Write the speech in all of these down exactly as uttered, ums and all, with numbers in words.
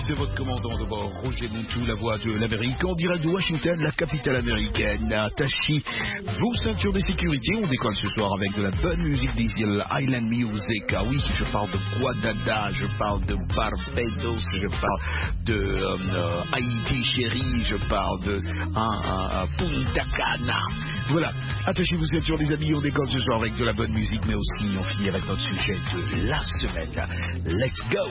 c'est votre commandant de bord, Roger Moutou, la voix de l'Amérique, en direct de Washington, la capitale américaine. Attachez vos ceintures de sécurité, on décolle ce soir avec de la bonne musique des îles Island Music. Ah oui, je parle de Guadada, je parle de Barbados, je parle de euh, Haïti chérie, je parle de uh, uh, Punta Cana. Voilà, attachez vos ceintures les amis, on décolle ce soir avec de la bonne musique, mais aussi on finit avec notre sujet de la semaine. Let's go!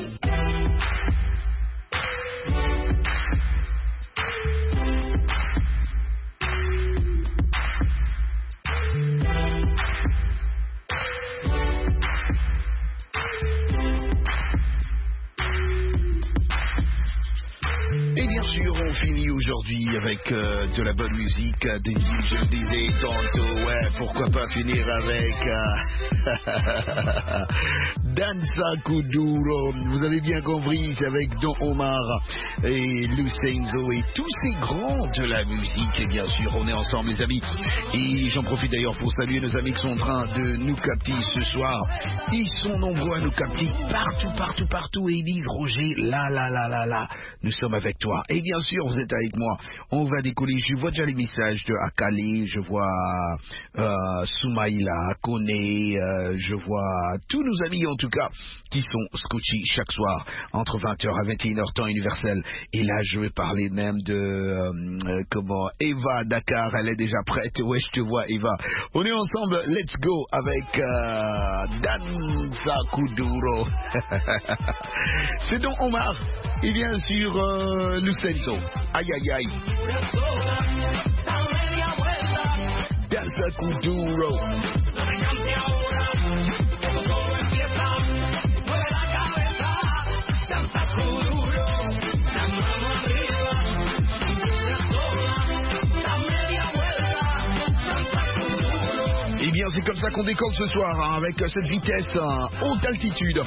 Et bien sûr, on finit aujourd'hui avec euh, de la bonne musique, des villes, je disais tantôt, ouais, pourquoi pas finir avec euh, Danza Kuduro, vous avez bien compris, c'est avec Don Omar et Lucenzo et tous ces grands de la musique, et bien sûr, on est ensemble les amis, et j'en profite d'ailleurs pour saluer nos amis qui sont en train de nous capter ce soir, ils sont nombreux à nous capter partout, partout, partout, et ils disent, Roger, là, là, là, là, là, nous sommes avec toi. Et bien sûr, vous êtes avec moi. On va décoller. Je vois déjà les messages de Akale, je vois euh, Soumaïla, Kone, euh, je vois tous nos amis en tout cas qui sont scotchés chaque soir entre vingt heures à vingt et une heures temps universel. Et là, je vais parler même de euh, euh, comment Eva Dakar, elle est déjà prête. Ouais, je te vois Eva. On est ensemble. Let's go avec euh, Danza Kuduro. C'est donc Omar. Et bien sûr, euh, Lucenzo. Aïe, aïe, aïe. Danza Kuduro. Eh bien, c'est comme ça qu'on décolle ce soir, hein, avec cette vitesse, hein, haute altitude.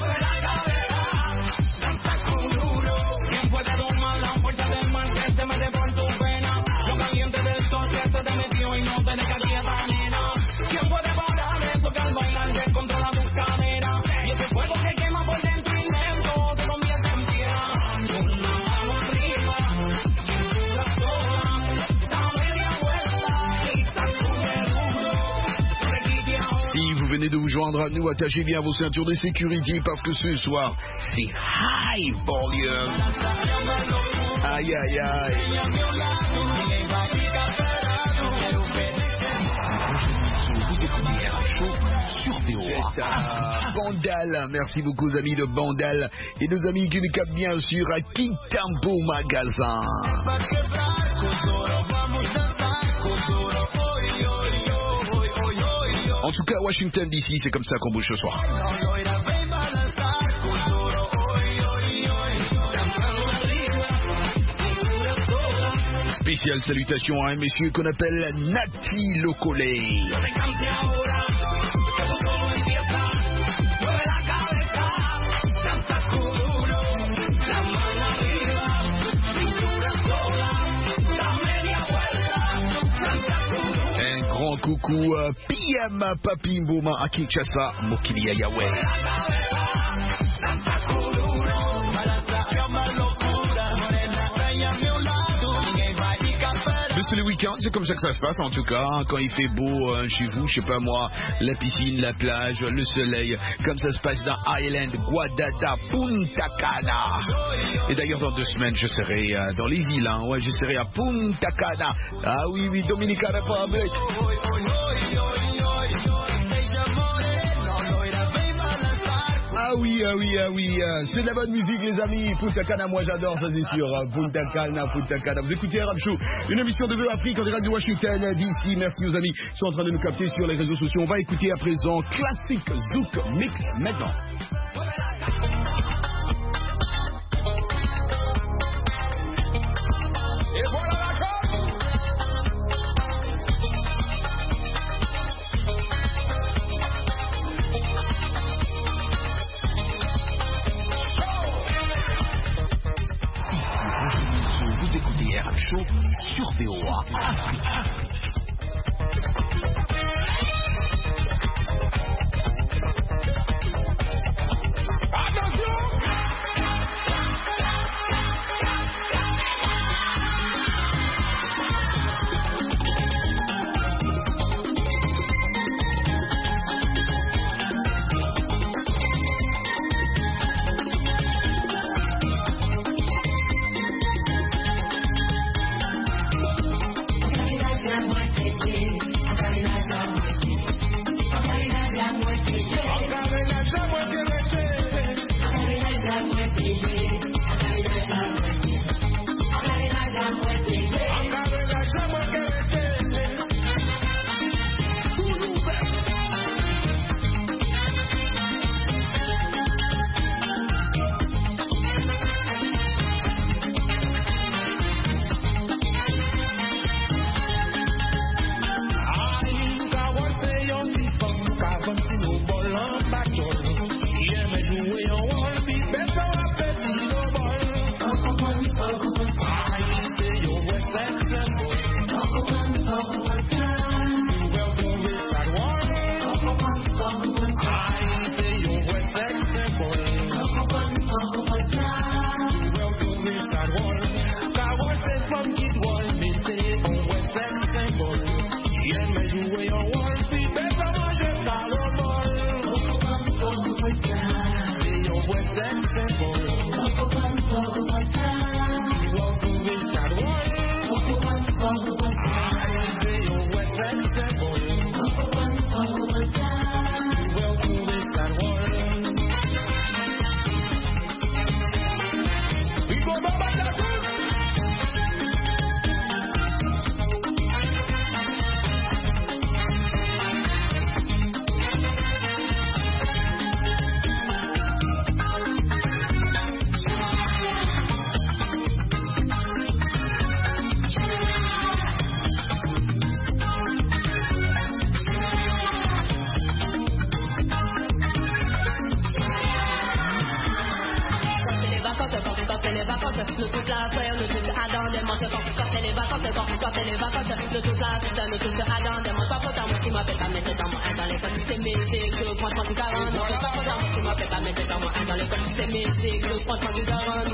Venez de vous joindre à nous, attachez bien vos ceintures de sécurité parce que ce soir, c'est high volume. Aïe, aïe, aïe. Vous écoutez un show sur V O A. Bandal, merci beaucoup amis de Bandal et nos amis qui nous captent bien sûr à Kitampo Magasin. En tout cas, Washington D C, c'est comme ça qu'on bouge ce soir. Spéciale salutation à un monsieur qu'on appelle Nati Lokole. Coucou uh, P M Papi Mboma à Kinshasa, Mokili Yahweh. C'est le week-end, c'est comme ça que ça se passe en tout cas, hein, quand il fait beau hein, chez vous, je sais pas moi, la piscine, la plage, le soleil, comme ça se passe dans Island, Guadada, Punta Cana. Et d'ailleurs dans deux semaines je serai euh, dans les îles, hein, ouais, je serai à Punta Cana. Ah oui, oui, Dominican Republic. Ah oui, ah oui, ah oui, euh, c'est de la bonne musique les amis. Punta Cana, moi j'adore, ça c'est sûr. Punta Cana, Punta Cana. Vous écoutez Arab Show, une émission de V O A Afrique en direct de Washington D C. Merci aux amis qui sont en train de nous capter sur les réseaux sociaux. On va écouter à présent Classic Zouk Mix maintenant. Et voilà la corde. Vous écoutez Arab Show sur V O A Afrique. n'importe quand. Quand c'est les vacances, le tout là, c'est le tout de Adam. Demande pas pourtant, moi qui m'appelle pas mettre dans mon un dans les codes. C'est mes cycles, prends trente du quarante. Demande pas pourtant, moi qui m'appelle pas mettre dans mon un dans les codes. C'est mes cycles, prends trente du quarante.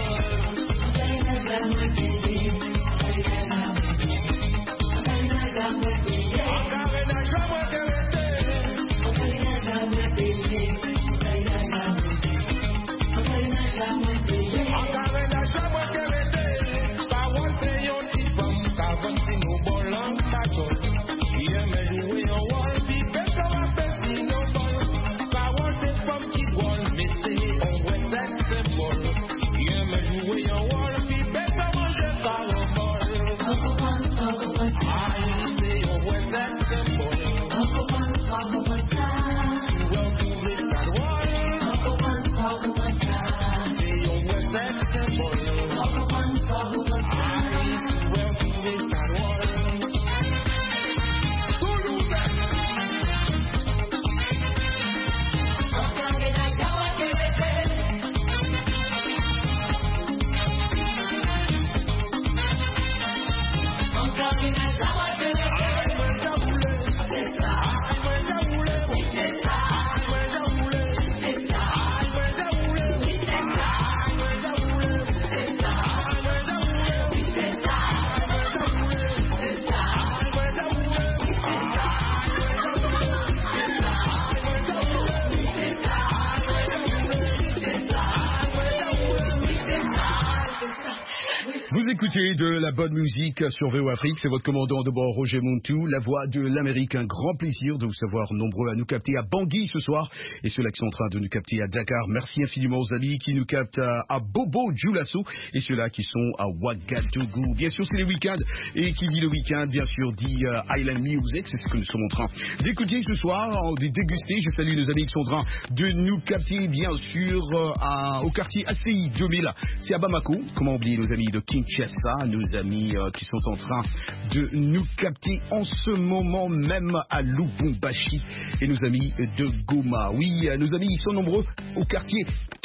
Écoutez de la bonne musique sur V O Afrique, c'est votre commandant de bord Roger Montou, la voix de l'Amérique. Un grand plaisir de vous savoir nombreux à nous capter à Bangui ce soir et ceux-là qui sont en train de nous capter à Dakar. Merci infiniment aux amis qui nous captent à, à Bobo Dioulasso et ceux-là qui sont à Ouagadougou. Bien sûr, c'est les week-ends et qui dit le week-end, bien sûr, dit uh, Island Music. C'est ce que nous sommes en train d'écouter ce soir, de déguster. Je salue nos amis qui sont en train de nous capter, bien sûr, uh, à, au quartier A C I deux mille. C'est à Bamako. Comment oublier nos amis de Kinshasa? Ça, nos amis euh, qui sont en train de nous capter en ce moment même à Lubumbashi et nos amis de Goma. Oui, nos amis, ils sont nombreux au quartier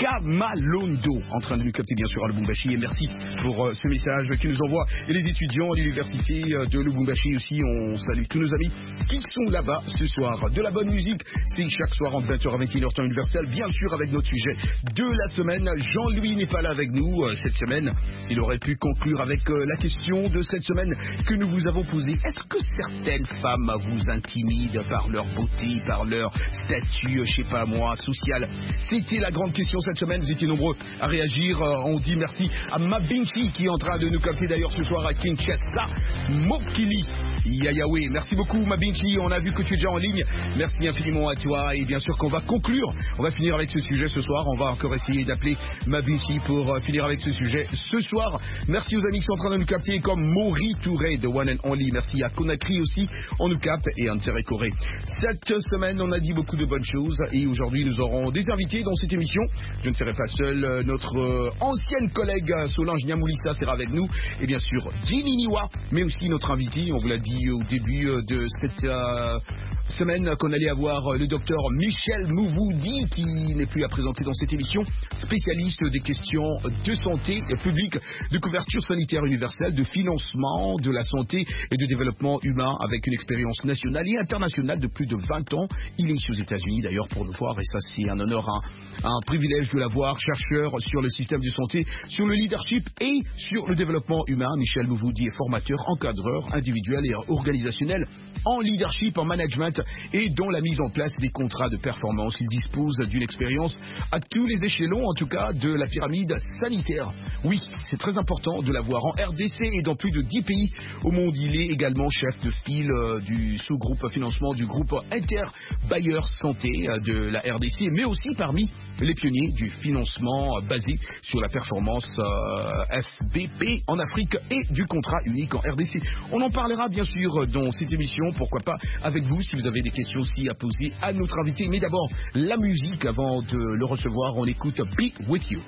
Kamalondo en train de nous capter bien sûr à Lubumbashi et merci pour euh, ce message qu'ils nous envoient. Et les étudiants à l'université de Lubumbashi aussi, on salue tous nos amis qui sont là-bas ce soir. De la bonne musique, c'est chaque soir entre vingt heures et vingt et une heures temps universel, bien sûr avec notre sujet de la semaine. Jean-Louis n'est pas là avec nous euh, cette semaine, il aurait pu conclure avec euh, la question de cette semaine que nous vous avons posée. Est-ce que certaines femmes vous intimident par leur beauté, par leur statut, je sais pas moi, social? C'était la grande question cette semaine. Vous étiez nombreux à réagir. Euh, on dit merci à Mabinchi qui est en train de nous capter d'ailleurs ce soir à Kinshasa. Mokili Yayawe. Merci beaucoup Mabinchi. On a vu que tu es déjà en ligne. Merci infiniment à toi. Et bien sûr qu'on va conclure. On va finir avec ce sujet ce soir. On va encore essayer d'appeler Mabinchi pour euh, finir avec ce sujet ce soir. Merci aux amis qui sont en train de nous capter comme Maury Touré de One and Only. Merci à Conakry aussi. On nous capte et à Ntsere Corée. Cette semaine, on a dit beaucoup de bonnes choses et aujourd'hui, nous aurons des invités dans cette émission. Je ne serai pas seul. Notre euh, ancienne collègue Solange Niamoulissa sera avec nous et bien sûr Ginny Niwa, mais aussi notre invité. On vous l'a dit au début de cette euh, semaine qu'on allait avoir le docteur Michel Mouvoudi qui n'est plus à présenter dans cette émission, spécialiste des questions de santé publique, de couverture sanitaire universelle, de financement de la santé et de développement humain avec une expérience nationale et internationale de plus de vingt ans. Il est ici aux États-Unis d'ailleurs pour nous voir et ça c'est un honneur, un, un privilège de l'avoir, chercheur sur le système de santé, sur le leadership et sur le développement humain. Michel Mouvoudi est formateur, encadreur individuel et organisationnel en leadership, en management et dans la mise en place des contrats de performance. Il dispose d'une expérience à tous les échelons, en tout cas de la pyramide sanitaire. Oui, c'est très important de l'avoir en R D C et dans plus de dix pays au monde. Il est également chef de file euh, du sous-groupe financement du groupe Inter Bayer Santé euh, de la R D C, mais aussi parmi les pionniers du financement euh, basé sur la performance euh, F B P en Afrique et du contrat unique en R D C. On en parlera bien sûr dans cette émission, pourquoi pas avec vous si vous avez des questions aussi à poser à notre invité. Mais d'abord, la musique avant de le recevoir, on écoute Be With You.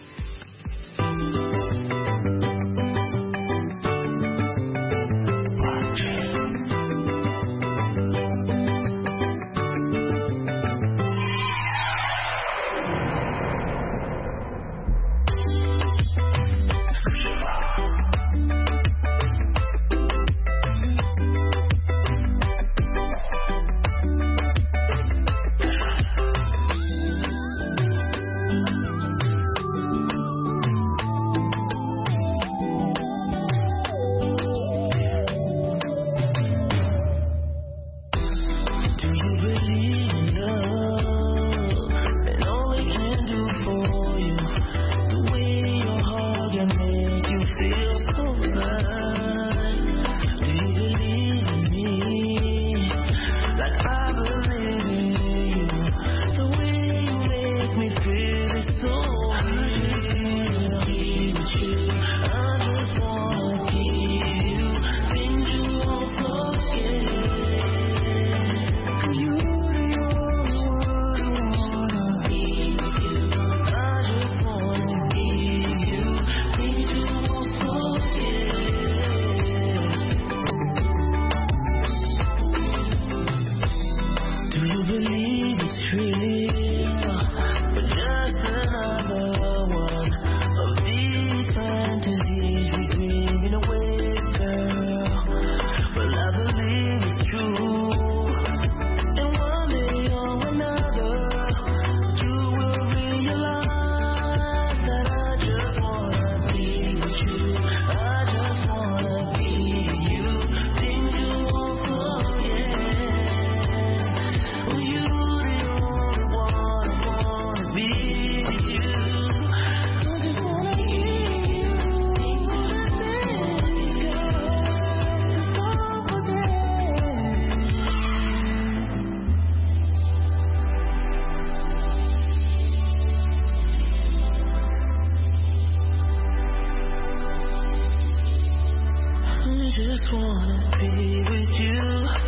just wanna be with you,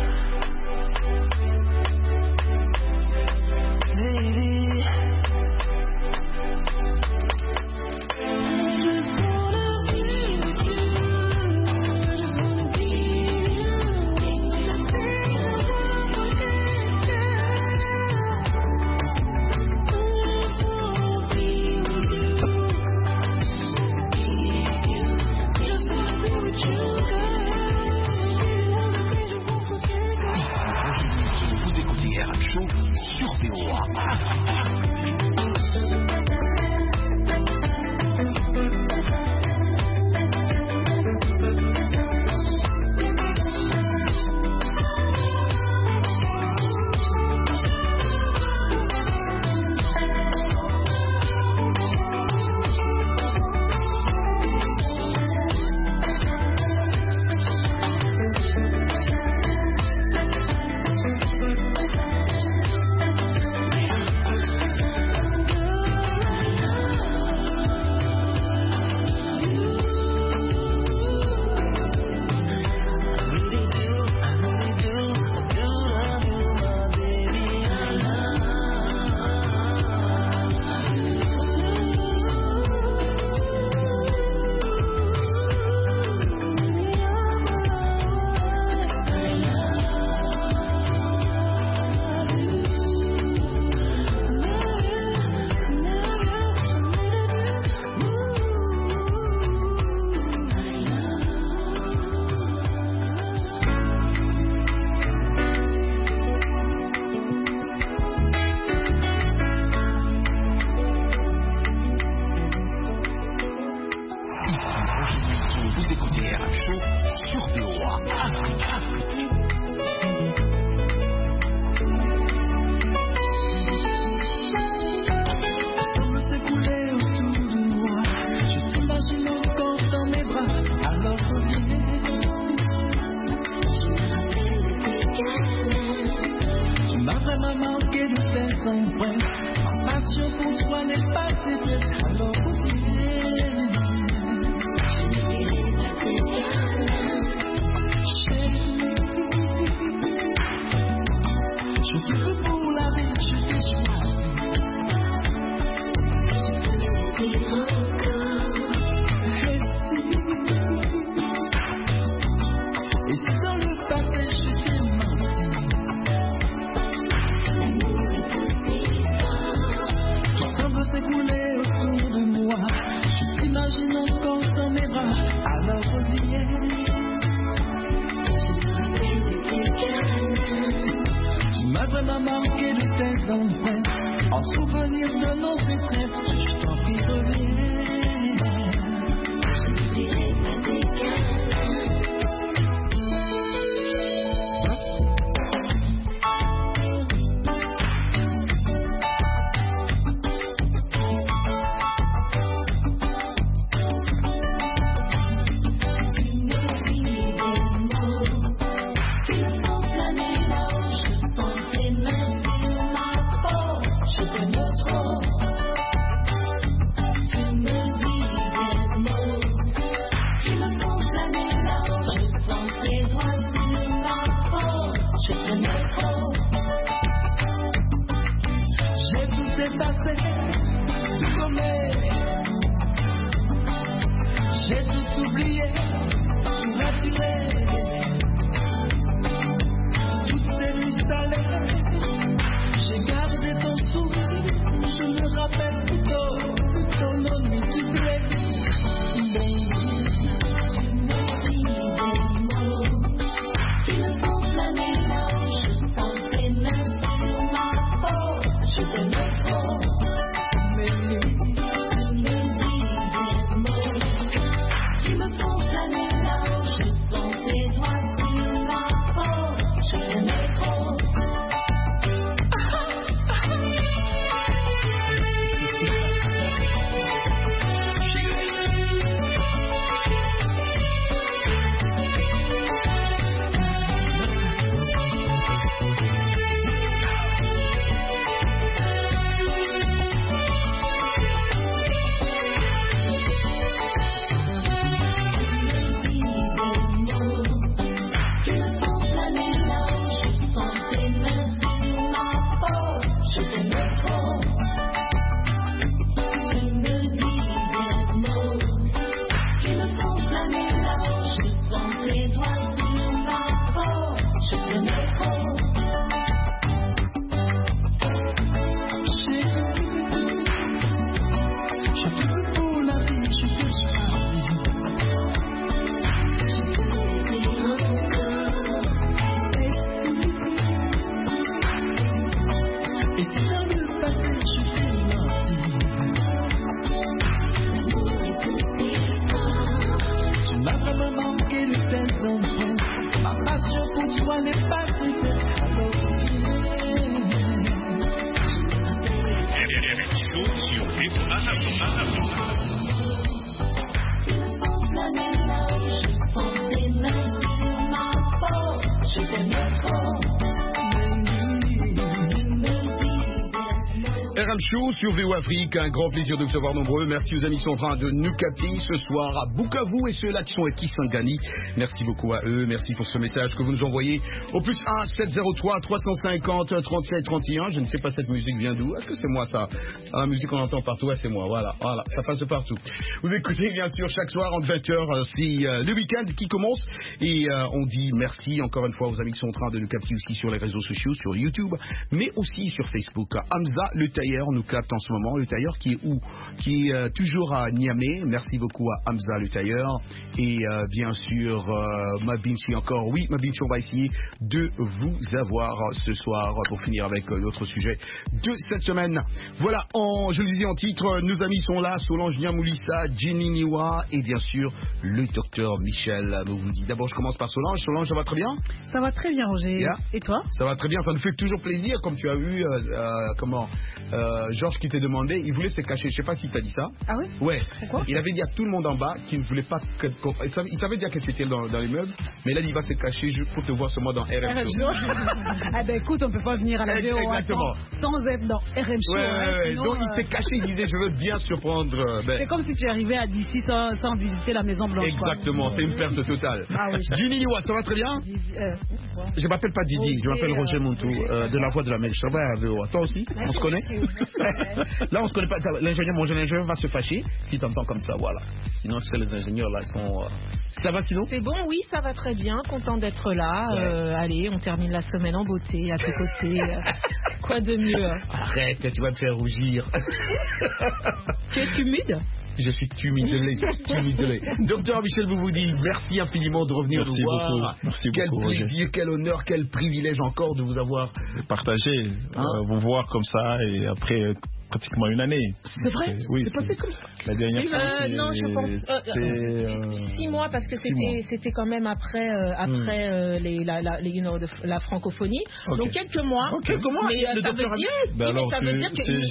baby. c'est dans le passé, je suis menti. Tu m'as vraiment manqué de tes enfants. Ma passion pour toi n'est pas peut-être alors. R M Show sur V O Afrique, un grand plaisir de vous avoir nombreux. Merci aux amis qui sont en train de nous capter ce soir à Bukavu et ceux-là qui sont à Kisangani. Merci beaucoup à eux, merci pour ce message que vous nous envoyez au plus un sept zéro trois trois cent cinquante trente-sept trente et un. Je ne sais pas cette musique vient d'où. Est-ce que c'est moi ça? Ah, la musique qu'on entend partout, ouais, c'est moi, voilà, voilà, ça passe de partout. Vous écoutez bien sûr chaque soir entre vingt heures, c'est euh, le week-end qui commence et euh, on dit merci encore une fois aux amis qui sont en train de nous capter aussi sur les réseaux sociaux, sur YouTube, mais aussi sur Facebook. Hamza le tailleur nous capte en ce moment, le tailleur qui est où? Qui est euh, toujours à Niamey. Merci beaucoup à Hamza le tailleur et euh, bien sûr euh, Mabinchi encore. Oui, Mabinchi, on va essayer de vous avoir ce soir pour finir avec euh, notre sujet de cette semaine. Voilà, en, je le disais en titre, nos amis sont là, Solange Niamoulissa, Jenny Niwa et bien sûr le docteur Michel Mouvoudi. D'abord, je commence par Solange. Solange, ça va très bien? Ça va très bien, Roger. Yeah. Et toi? Ça va très bien, ça nous fait toujours plaisir, comme tu as eu, euh, euh, comment, euh, Georges qui t'a demandé, il voulait se cacher. Je sais pas si tu as dit ça. Ah oui? Ouais. Pourquoi? Il avait dit à tout le monde en bas qu'il ne voulait pas que, il, savait, il savait déjà que tu étais dans, dans l'immeuble, mais là il va se cacher pour te voir seulement dans R M Show. Ah ben écoute, on peut pas venir à la V O sans être dans R M Show. Ouais, hein, ouais, sinon, donc euh... il s'est caché, il disait je veux bien surprendre. Ben... C'est comme si tu arrivais à d'ici sans, sans visiter la Maison Blanche. Exactement, c'est une perte totale. Ah oui. Ginny Niwa, ça va très bien? euh, Je m'appelle pas Didi, Roger, je m'appelle Roger euh, Montou, Roger. euh, de la Voix de la Mer. Je travaille à la V O A. Toi aussi? On se connaît? Là on se connaît pas. L'ingénieur, mon jeune ingénieur va se fâcher si t'entends comme ça, voilà. Sinon, c'est les ingénieurs là, ils sont. Euh... Ça va sinon? C'est bon, oui, ça va très bien. Content d'être là. Ouais. Euh, allez, on termine la semaine en beauté, à tes côtés. Quoi de mieux? Arrête, tu vas me faire rougir. Tu es humide? Je suis tumidelé, tumidelé. Docteur Michel Mouvoudi, merci infiniment de revenir merci nous voir. Beaucoup. Merci quel beaucoup. Quel plaisir, Roger. quel honneur, quel privilège encore de vous avoir partagé, hein? euh, vous voir comme ça et après pratiquement une année. C'est vrai? Oui. C'est passé comme la dernière fois. Euh, non, je pense euh, euh, six mois parce que c'était c'était quand même après euh, après mm. euh, les, la, la, les, you know, de, la francophonie. Okay. Donc quelques mois. Okay. Quelques mois. Mais euh, ça, veut dire, ben alors, mais ça veut dire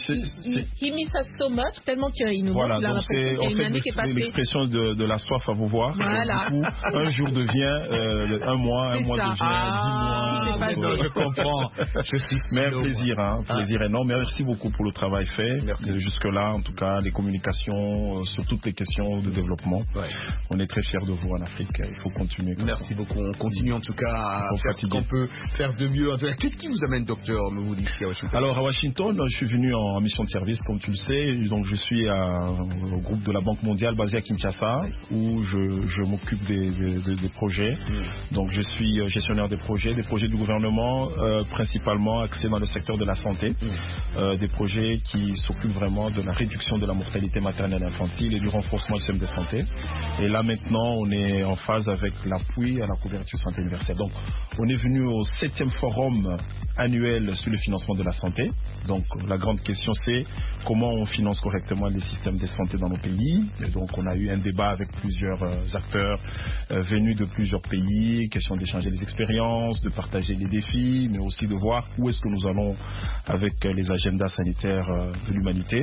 que he miss us so much tellement qu'il nous voilà, manque la c'est en fait l'expression de, de la soif à vous voir. Voilà. Donc, du coup, un jour devient euh, un mois, un mois ça. devient ah, dix mois. Donc, donc, je comprends. Je suis mais un plaisir, hein, ah. plaisir énorme. Merci beaucoup pour le travail fait. Merci. Jusque-là, en tout cas, les communications euh, sur toutes les questions de développement. Ouais. On est très fiers de vous en Afrique. Il faut continuer. Merci ça. beaucoup. On continue en tout cas à faut faire ce qu'on peut faire de mieux. Qu'est-ce qui vous amène, docteur, me vous dites à Washington? Alors, à Washington, je suis venu en mission de service, comme tu le sais. Donc, je suis à, au groupe de la Banque mondiale basé à Kinshasa, où je, je m'occupe des, des, des projets. Mm. Donc, je suis gestionnaire des projets, des projets du gouvernement, euh, principalement axés dans le secteur de la santé. Mm. Euh, des projets qui s'occupent vraiment de la réduction de la mortalité maternelle et infantile et du renforcement du système de santé. Et là maintenant, on est en phase avec l'appui à la couverture santé universelle. Donc, on est venu au septième forum annuel sur le financement de la santé. Donc, la grande question, c'est comment on finance correctement les systèmes de santé dans nos pays. Et donc, on a eu un débat avec plusieurs euh, acteurs euh, venus de plusieurs pays, question d'échanger les expériences, de partager les défis, mais aussi de voir où est-ce que nous allons avec euh, les agendas sanitaires euh, de l'humanité.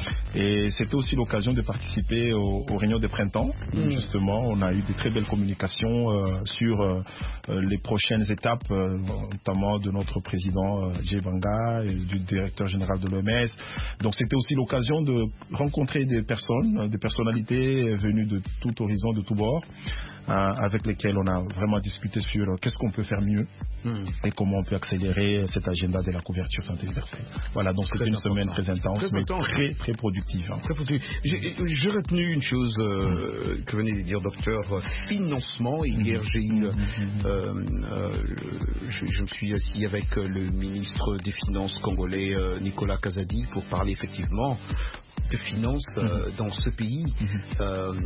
Et c'était aussi l'occasion de participer aux, aux réunions de printemps. Mmh. Justement, on a eu de très belles communications euh, sur euh, les prochaines étapes, euh, notamment de notre président euh, Jay Banga et du directeur général de l'O M S. Donc c'était aussi l'occasion de rencontrer des personnes, des personnalités venues de tout horizon, de tous bords, euh, avec lesquelles on a vraiment discuté sur euh, qu'est-ce qu'on peut faire mieux mmh. et comment on peut accélérer cet agenda de la couverture santé universelle. Voilà, donc c'était une semaine très intense, très mais intense. très très productive. Hein. Très productive. J'ai, j'ai retenu une chose euh, mmh. que venait de dire docteur, financement. Hier, j'ai eu, mmh. euh, euh, je, je me suis assis avec le ministre des Finances congolais, euh, Nicolas Kazadi, pour parler effectivement de finances euh, dans ce pays. Mm-hmm. Euh,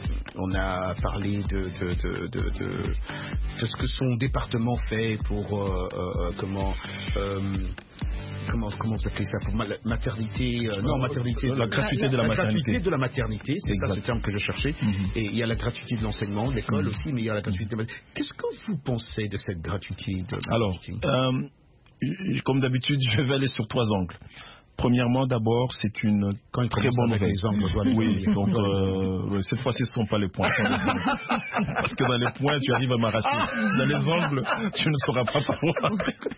on a parlé de, de, de, de, de, de ce que son département fait pour euh, euh, comment euh, comment, comment vous appelez ça pour ma, maternité euh, Non, maternité. La, la gratuité de la, la maternité. La gratuité de la maternité, c'est exact. Ça ce terme que je cherchais. Mm-hmm. Et il y a la gratuité de l'enseignement, de l'école mm-hmm. aussi, mais il y a la gratuité de la maternité. Qu'est-ce que vous pensez de cette gratuité de la Alors, euh, comme d'habitude, je vais aller sur trois angles. Premièrement, d'abord, c'est une Quand très bonne nouvelle. Angles, oui, donc euh, cette fois-ci, ce ne sont pas les points. Parce que dans les points, tu arrives à m'arracher. Dans les angles, tu ne sauras pas par moi.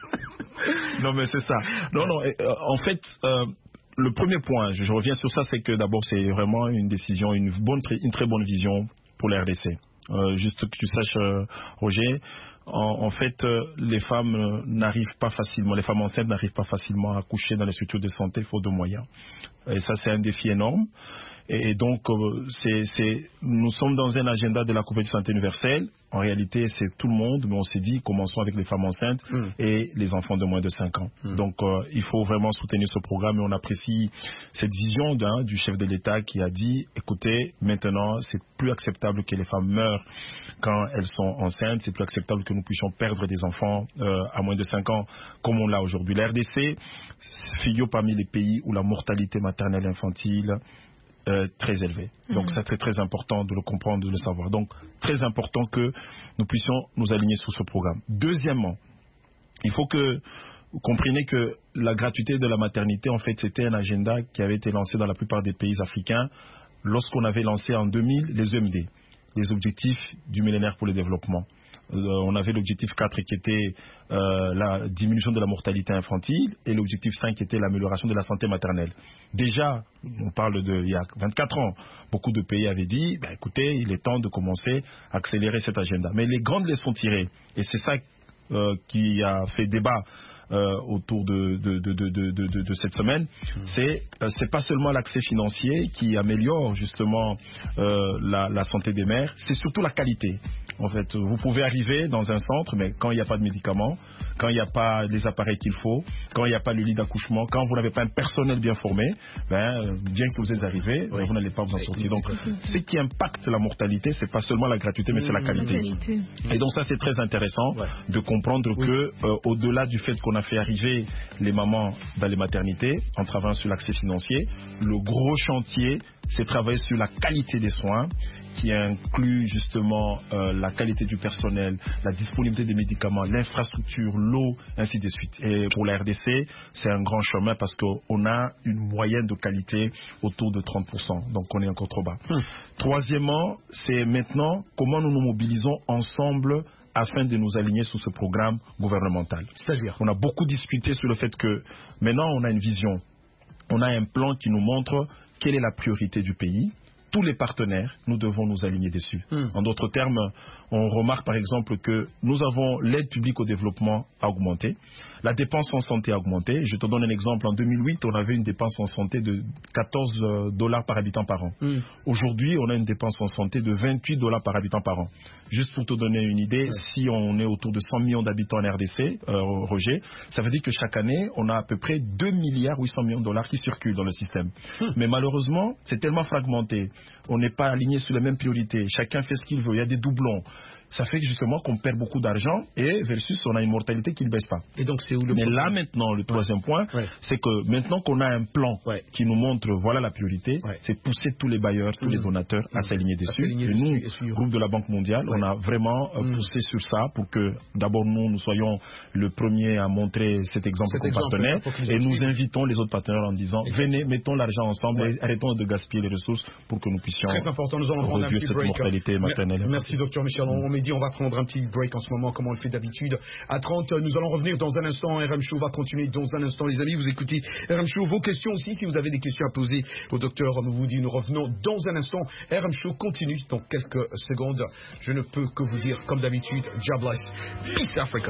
Non, mais c'est ça. Non, non, euh, en fait, euh, le premier point, je, je reviens sur ça, c'est que d'abord, c'est vraiment une décision, une, bonne, une très bonne vision pour la R D C. Euh, juste que tu saches, euh, Roger, en, en fait, euh, les femmes euh, n'arrivent pas facilement, les femmes enceintes n'arrivent pas facilement à accoucher dans les structures de santé faute de moyens. Et ça, c'est un défi énorme. Et, et donc, euh, c'est, c'est, nous sommes dans un agenda de la couverture santé universelle. En réalité, c'est tout le monde, mais on s'est dit, commençons avec les femmes enceintes mmh. et les enfants de moins de cinq ans. Mmh. Donc, euh, il faut vraiment soutenir ce programme et on apprécie cette vision d'un, du chef de l'État qui a dit, écoutez, maintenant, c'est plus acceptable que les femmes meurent quand elles sont enceintes, c'est plus acceptable que nous puissions perdre des enfants euh, à moins de cinq ans comme on l'a aujourd'hui. La R D C figure parmi les pays où la mortalité maternelle et infantile Euh, très élevé. Donc, mmh. c'est très, très important de le comprendre, de le savoir. Donc, très important que nous puissions nous aligner sur ce programme. Deuxièmement, il faut que vous compreniez que la gratuité de la maternité, en fait, c'était un agenda qui avait été lancé dans la plupart des pays africains lorsqu'on avait lancé en deux mille les E M D, les objectifs du millénaire pour le développement. Euh, on avait l'objectif quatre qui était euh, la diminution de la mortalité infantile et l'objectif cinq qui était l'amélioration de la santé maternelle. Déjà, on parle de il y a vingt-quatre ans, beaucoup de pays avaient dit, bah, écoutez, il est temps de commencer à accélérer cet agenda. Mais les grandes leçons tirées, et c'est ça euh, qui a fait débat Euh, autour de, de, de, de, de, de, de cette semaine, mmh. c'est euh, c'est pas seulement l'accès financier qui améliore justement euh, la, la santé des mères, c'est surtout la qualité. En fait, vous pouvez arriver dans un centre, mais quand il n'y a pas de médicaments, quand il n'y a pas les appareils qu'il faut, quand il n'y a pas le lit d'accouchement, quand vous n'avez pas un personnel bien formé, ben, bien que vous êtes arrivé, oui. vous n'allez pas vous en sortir. Donc, ce qui impacte la mortalité, c'est pas seulement la gratuité, mais c'est la qualité. Et donc ça, c'est très intéressant ouais. de comprendre oui. que euh, au-delà du fait qu'on a fait arriver les mamans dans les maternités en travaillant sur l'accès financier, le gros chantier, c'est travailler sur la qualité des soins qui inclut justement euh, la qualité du personnel, la disponibilité des médicaments, l'infrastructure, l'eau, ainsi de suite. Et pour la R D C, c'est un grand chemin parce qu'on a une moyenne de qualité autour de trente pour cent. Donc on est encore trop bas. Hum. Troisièmement, c'est maintenant comment nous nous mobilisons ensemble afin de nous aligner sur ce programme gouvernemental. C'est-à-dire, on a beaucoup discuté sur le fait que maintenant on a une vision, on a un plan qui nous montre quelle est la priorité du pays. Tous les partenaires, nous devons nous aligner dessus. Mmh. En d'autres termes, on remarque par exemple que nous avons l'aide publique au développement a augmenté, la dépense en santé a augmenté. Je te donne un exemple. En deux mille huit, on avait une dépense en santé de quatorze dollars par habitant par an. Mmh. Aujourd'hui, on a une dépense en santé de vingt-huit dollars par habitant par an. Juste pour te donner une idée, mmh. si on est autour de cent millions d'habitants en R D C, euh, Roger, ça veut dire que chaque année, on a à peu près deux milliards huit cents millions de dollars qui circulent dans le système. Mmh. Mais malheureusement, c'est tellement fragmenté. On n'est pas aligné sur les mêmes priorités. Chacun fait ce qu'il veut. Il y a des doublons. Ça fait justement qu'on perd beaucoup d'argent et versus on a une mortalité qui ne baisse pas. Et donc c'est où le Mais problème? Là maintenant, le troisième ouais. point, ouais. c'est que maintenant qu'on a un plan ouais. qui nous montre voilà la priorité, ouais. c'est pousser tous les bailleurs, tous mmh. les donateurs mmh. à s'aligner dessus. Et nous, le groupe de la Banque mondiale, ouais. on a vraiment euh, mmh. poussé sur ça pour que d'abord nous, nous soyons le premier à montrer cet exemple cet comme exemple, partenaire et nous invitons les autres partenaires en disant Exactement. venez, mettons l'argent ensemble ouais. et arrêtons de gaspiller les ressources pour que nous puissions Très important, nous allons prendre un petit cette break. mortalité maternelle. Merci docteur Michel. On dit on va prendre un petit break en ce moment, comme on le fait d'habitude. À trente, nous allons revenir dans un instant. R M Show va continuer dans un instant, les amis. Vous écoutez R M Show. Vos questions aussi, si vous avez des questions à poser au docteur Mouvoudi, nous revenons dans un instant. R M Show continue dans quelques secondes. Je ne peux que vous dire, comme d'habitude, God bless. Peace Africa.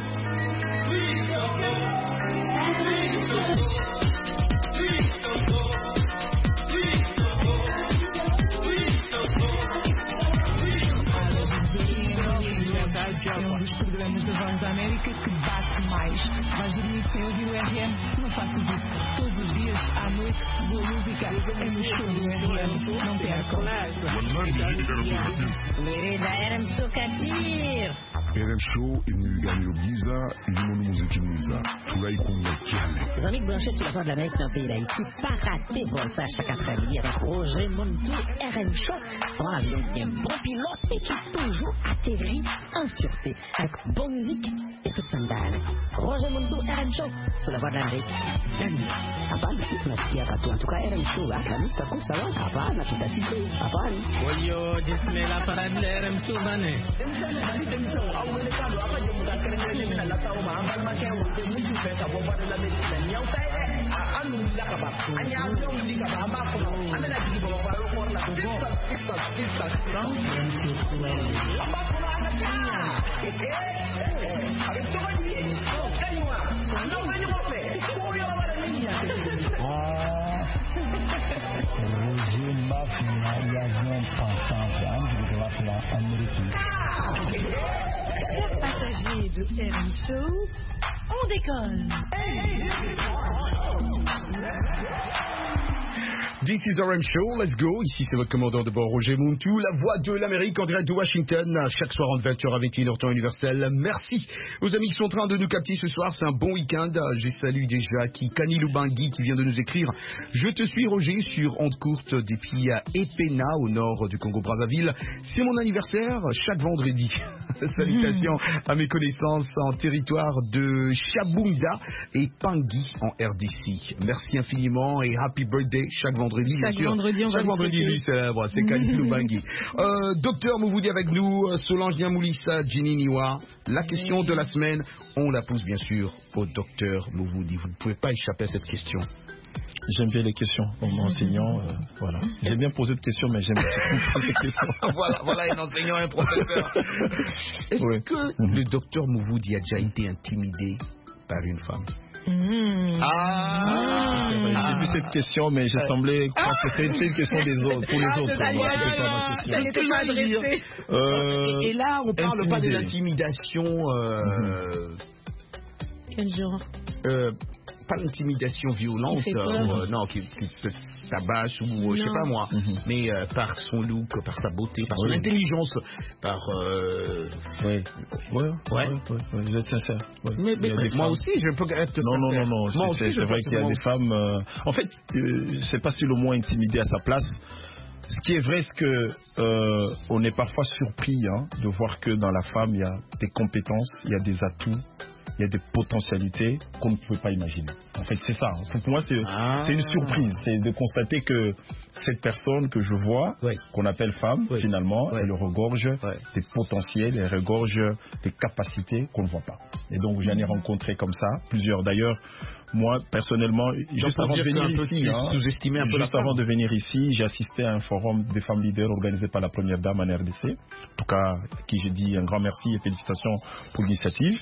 Da América que bate mais. Vais dormir sem ouvir o R M? Não faças isso. Todos os dias, à noite, boa música Não percam. Querida, éramos socatir. R M Show imulgani obgiza ilimono muziki mwiza tulayikunga cyane. Jean-Luc Blanchet sur la voie de l'Amérique dans le pays d'Haïti. Pas raté pour ça chaque après-midi avec Roger Montou, R M Show. Dans l'avion qui est un bon pilote et qui toujours atterrit en sûreté avec bonne musique et toute sandale. Roger Montou, R M Show sur la voie de l'Amérique. Hapana, tunasikia katu. En tout cas, R M Show, akamista kusawa. Hapana, tutasite. Hapana. Oyo, jismela parade le R M Show bane. Chers passagers de R M Show, on décolle. This is R M Show, let's go. Ici, c'est votre commandant de bord, Roger Montou, la voix de l'Amérique en direct de Washington, chaque soir entre vingt heures à vingt et une heures temps universel. Merci aux amis qui sont en train de nous capter ce soir. C'est un bon week-end. J'ai salué déjà qui Kani Lubangui qui vient de nous écrire. Je te suis, Roger, sur onde courte depuis Epena, au nord du Congo-Brazzaville. C'est mon anniversaire chaque vendredi. Salutations à mes connaissances en territoire de Chabunda et Pangui en R D C. Merci infiniment et happy birthday chaque vendredi. Chaque bien vendredi, on sûr. Chaque va vendredi, lui, c'est bon, c'est Kani Lubangui. Euh, docteur Mouvoudi avec nous, Solange Niamoulissa, Jenny Niwa. La question de la semaine, on la pose bien sûr au docteur Mouvoudi. Vous ne pouvez pas échapper à cette question. J'aime bien les questions. Comme enseignant, euh, voilà. J'aime bien poser des questions, mais j'aime bien poser des questions. voilà, voilà un enseignant, un professeur. Est-ce oui. que mm-hmm. le docteur Mouvoudi a déjà été intimidé par une femme? Mmh. Ah, ah, j'ai vu cette question, mais j'ai semblé croire que c'était une question des autres, pour les ah, autres. Euh, et, et là, on parle intimidé. Pas de l'intimidation. Euh, mmh. Quel genre euh, Pas d'intimidation violente, euh, non, qui, qui te tabasse ou non. Je sais pas moi, mm-hmm. mais euh, par son look, par sa beauté, par son oui. intelligence, par. Euh... Oui, ouais, ouais, ouais, ouais, vous êtes sincère. Ouais. Mais, mais, mais moi aussi, je peux être non, sincère. Non, non, non, moi c'est, aussi, c'est vrai qu'il y a des femmes. Euh... En fait, euh, je sais pas si le mot intimidé à sa place. Ce qui est vrai, c'est que euh, on est parfois surpris hein, de voir que dans la femme, il y a des compétences, il y a des atouts. Il y a des potentialités qu'on ne pouvait pas imaginer. En fait, c'est ça. Pour moi, c'est, ah. c'est une surprise. C'est de constater que cette personne que je vois, oui. qu'on appelle femme, oui. finalement, oui. elle regorge oui. des potentiels, elle regorge des capacités qu'on ne voit pas. Et donc, j'en ai rencontré comme ça, plusieurs. D'ailleurs, moi, personnellement, juste avant de venir ici, hein, sous-estimer un peu juste avant de venir ici, j'ai assisté à un forum des femmes leaders organisé par la première dame en R D C. En tout cas, à qui j'ai dit un grand merci et félicitations pour l'initiative.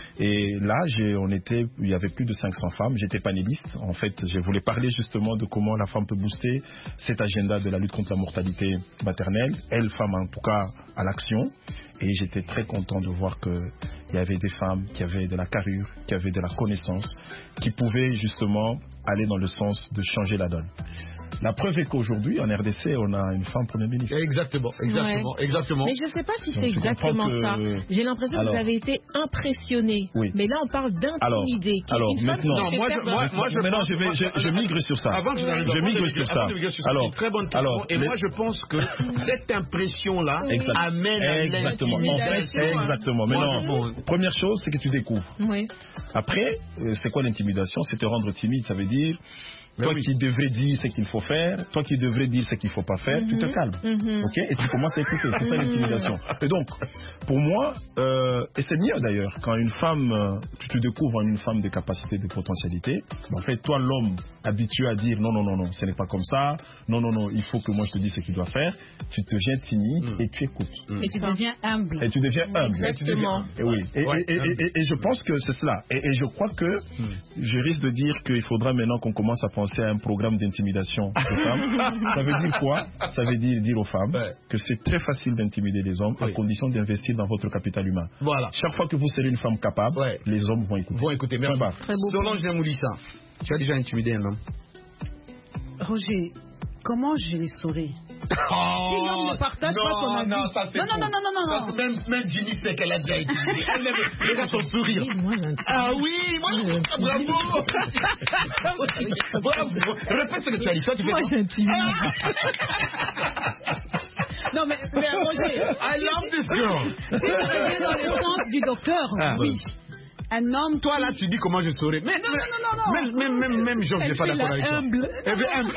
Et là, j'ai, on était, il y avait plus de cinq cents femmes. J'étais panéliste. En fait, je voulais parler justement de comment la femme peut booster cet agenda de la lutte contre la mortalité maternelle. Elle, femme en tout cas, à l'action. Et j'étais très content de voir qu'il y avait des femmes qui avaient de la carrure, qui avaient de la connaissance, qui pouvaient justement aller dans le sens de changer la donne. La preuve est qu'aujourd'hui, en R D C, on a une femme première ministre. Exactement, exactement, ouais. exactement. Mais je ne sais pas si Donc, c'est exactement que... ça. J'ai l'impression alors, que vous avez été impressionné. Oui. Mais là, on parle d'intimider. Alors, alors maintenant, non, moi, je, moi, moi, je, maintenant je, vais, je, je migre sur ça. Avant que je n'arrive je migre sur ça. Alors, c'est une très bonne question. Alors, et les... moi, je pense que cette impression-là exact. amène à exactement. l'intimidation. Exactement. Maintenant, bon. première chose, c'est que tu découvres. Oui. Après, c'est quoi l'intimidation? C'est te rendre timide. Ça veut dire. Mais toi oui. qui devrais dire ce qu'il faut faire, toi qui devrais dire ce qu'il ne faut pas faire, mm-hmm. tu te calmes. Mm-hmm. Okay, et tu commences à écouter. C'est ça l'intimidation. Et donc, pour moi, euh, et c'est mieux d'ailleurs, quand une femme, euh, tu te découvres en une femme de capacité, de potentialité, en fait, toi l'homme habitué à dire non, non, non, non, ce n'est pas comme ça, non, non, non, il faut que moi je te dise ce qu'il doit faire, tu te viens timide mm. et tu écoutes. Mm. Et tu deviens humble. Et tu deviens humble. Exactement. Et, oui. et, ouais, et, et, et, et je pense que c'est cela. Et, et je crois que mm. je risque de dire qu'il faudra maintenant qu'on commence à penser à un programme d'intimidation des femmes. Ça veut dire quoi? Ça veut dire dire aux femmes ouais. que c'est très facile d'intimider les hommes oui. à condition d'investir dans votre capital humain. Voilà. Chaque fois que vous serez une femme capable, ouais. les hommes vont écouter. Vont écouter. Merci. Très beau. Solange Niamoulissa, tu as déjà intimidé un homme? Roger, comment je les saurais? Oh, si l'homme ne partage non, pas son avis. Non, ça c'est non, non, non, non, non, non, non. Même, même Ginny sait qu'elle a déjà utilisé. Elle lève, regarde son sourire. Oui, moi, j'ai Ah oui, moi, je bravo. Bravo. Répète ce que tu as dit. Toi, tu fais moi, j'ai intimidé. Non, mais, mais Roger, I love this girl. si vous regardez dans le sens du docteur, ah, oui. Un homme. Toi là, tu dis comment je saurais. Mais non, non, non, non. Même, même, même, même Jean, je n'ai pas d'accord avec toi. Humble. Elle fait humble.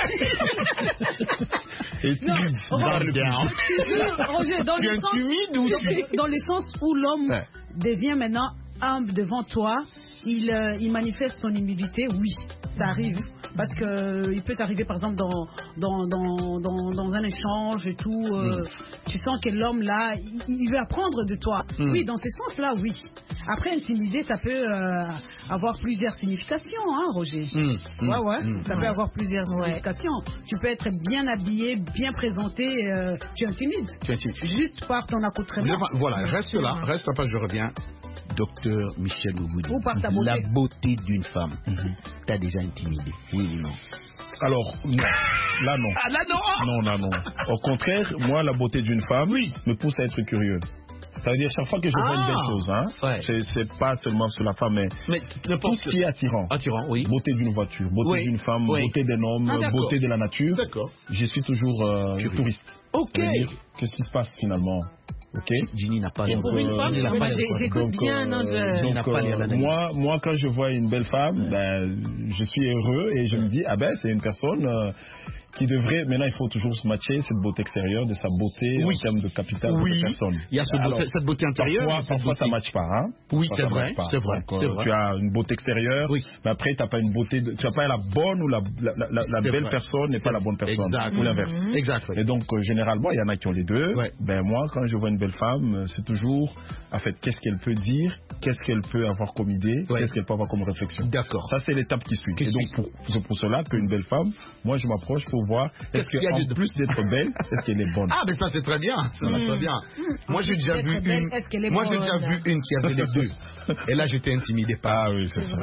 Et tu parles bien. Roger, dans tu le es sens, timide ou tu... dans le sens où l'homme ouais. devient maintenant humble devant toi, il, euh, il manifeste son humilité, oui, ça arrive. Parce que euh, il peut t'arriver par exemple dans, dans, dans, dans, dans un échange et tout, euh, mm. tu sens que l'homme là, il, il veut apprendre de toi. Mm. Oui, dans ce sens-là, oui. Après, intimider, ça peut euh, avoir plusieurs significations, hein, Roger. Mm. Ouais, ouais, mm. ça mm. peut avoir plusieurs ouais. significations. Tu peux être bien habillé, bien présenté, euh, tu intimides. Tu intimides. Juste par ton accoutrement. Voilà, reste là, reste là, je reviens. Docteur Michel Ougoudi, ta beauté. La beauté d'une femme, mm-hmm. t'as déjà intimidé, oui ou non? Alors, non. Là, non. Ah, là, non. Non, là, non. Au contraire, moi, la beauté d'une femme oui. me pousse à être curieux. C'est-à-dire, chaque fois que je ah, vois une belle chose, hein, ouais. c'est, c'est pas seulement sur la femme, mais, mais tout ce qui est attirant. Attirant, oui. Beauté d'une voiture, beauté oui. d'une femme, oui. beauté d'un homme, ah, beauté de la nature. D'accord. Je suis toujours euh, touriste. Ok. C'est-à-dire, qu'est-ce qui se passe finalement? Ok. Ginny n'a pas l'air. Pour une femme, j'écoute bien. Non, je... donc, euh, moi, moi, quand je vois une belle femme, ben, je suis heureux et je me dis, ah ben, c'est une personne euh, qui devrait. Maintenant, il faut toujours se matcher cette beauté extérieure de sa beauté oui. en termes de capital oui. de cette personne. Il y a ce Alors, beauté, cette beauté intérieure. Parfois, parfois ça ne matche pas. Hein. Oui, parfois, c'est vrai. C'est vrai, donc, c'est euh, vrai. Tu as une beauté extérieure, oui. mais après, tu n'as pas une beauté. De, tu n'as pas la bonne ou la, la, la, la belle vrai. personne n'est pas la bonne personne. Exact. Ou l'inverse. Mm-hmm. Exact. Et donc, euh, généralement, il y en a qui ont les deux. Ouais. Ben moi, quand je vois une belle femme, c'est toujours, en fait, qu'est-ce qu'elle peut dire, qu'est-ce qu'elle peut avoir comme idée, ouais. qu'est-ce qu'elle peut avoir comme réflexion. D'accord. Ça, c'est l'étape qui suit. Et donc, pour, c'est pour cela qu'une belle femme, moi, je m'approche pour voir, est-ce qu'en de... plus d'être belle, est-ce qu'elle est bonne? Ah, mais ça, c'est très bien. Ça va mmh. très bien. Mmh. Moi, j'ai déjà vu belle, une, moi, j'ai déjà vu une qui avait les deux. Et là, j'étais intimidé par. Ah oui, c'est ça.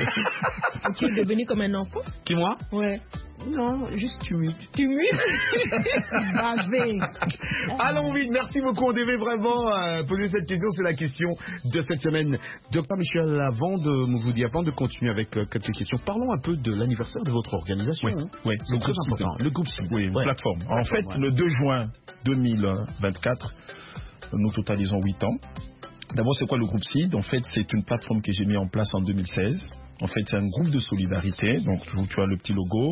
Tu es devenu comme un enfant? Qui, moi? Ouais. Non, juste timide. Timide? Allons vite, merci beaucoup. On devait vraiment euh, poser cette question, c'est la question de cette semaine. Docteur Michel, avant de vous dire, avant de continuer avec euh, quelques questions, parlons un peu de l'anniversaire de votre organisation. Oui, oui. C'est très important. Le groupe C I D. Oui, une ouais. plateforme. En fait, ouais. le deux juin deux mille vingt-quatre, nous totalisons huit ans. D'abord, c'est quoi le groupe C I D? En fait, c'est une plateforme que j'ai mis en place en deux mille seize. En fait, c'est un groupe de solidarité, donc tu as le petit logo,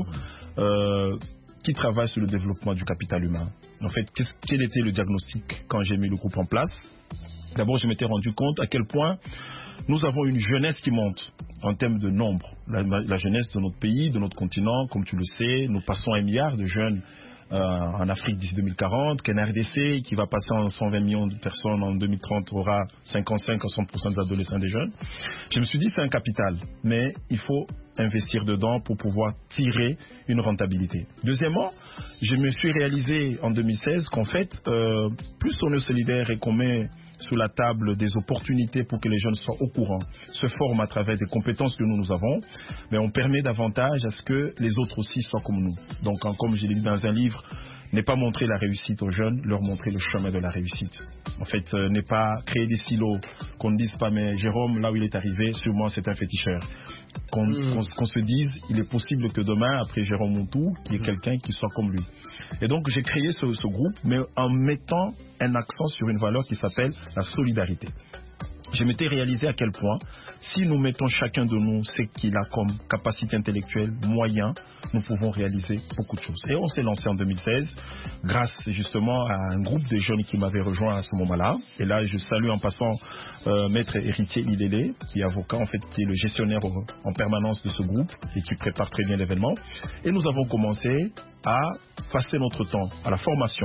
euh, qui travaille sur le développement du capital humain. En fait, quel était le diagnostic quand j'ai mis le groupe en place? D'abord, je m'étais rendu compte à quel point nous avons une jeunesse qui monte en termes de nombre. La, la jeunesse de notre pays, de notre continent, comme tu le sais, nous passons un milliard de jeunes Euh, en Afrique d'ici deux mille quarante, qu'en R D C, qui va passer en cent vingt millions de personnes en deux mille trente, aura cinquante-cinq à soixante pour cent des adolescents et des jeunes. Je me suis dit, c'est un capital, mais il faut investir dedans pour pouvoir tirer une rentabilité. Deuxièmement, je me suis réalisé en deux mille seize qu'en fait, euh, plus on est solidaire et qu'on met sous la table des opportunités pour que les jeunes soient au courant, se forment à travers des compétences que nous, nous avons, mais on permet davantage à ce que les autres aussi soient comme nous. Donc, comme je l'ai dit dans un livre, n'est pas montrer la réussite aux jeunes, leur montrer le chemin de la réussite. En fait, euh, n'est pas créer des silos, qu'on ne dise pas, mais Jérôme, là où il est arrivé, sûrement c'est un féticheur. Qu'on mmh. qu'on, qu'on se dise, il est possible que demain, après Jérôme Montou, qu'il y ait mmh. quelqu'un qui soit comme lui. Et donc, j'ai créé ce, ce groupe, mais en mettant un accent sur une valeur qui s'appelle la solidarité. Je m'étais réalisé à quel point, si nous mettons chacun de nous ce qu'il a comme capacité intellectuelle, moyen, nous pouvons réaliser beaucoup de choses. Et on s'est lancé en deux mille seize, grâce justement à un groupe de jeunes qui m'avaient rejoint à ce moment-là. Et là, je salue en passant euh, Maître Héritier Ilélé, qui est avocat, en fait, qui est le gestionnaire en permanence de ce groupe et qui prépare très bien l'événement. Et nous avons commencé à passer notre temps à la formation,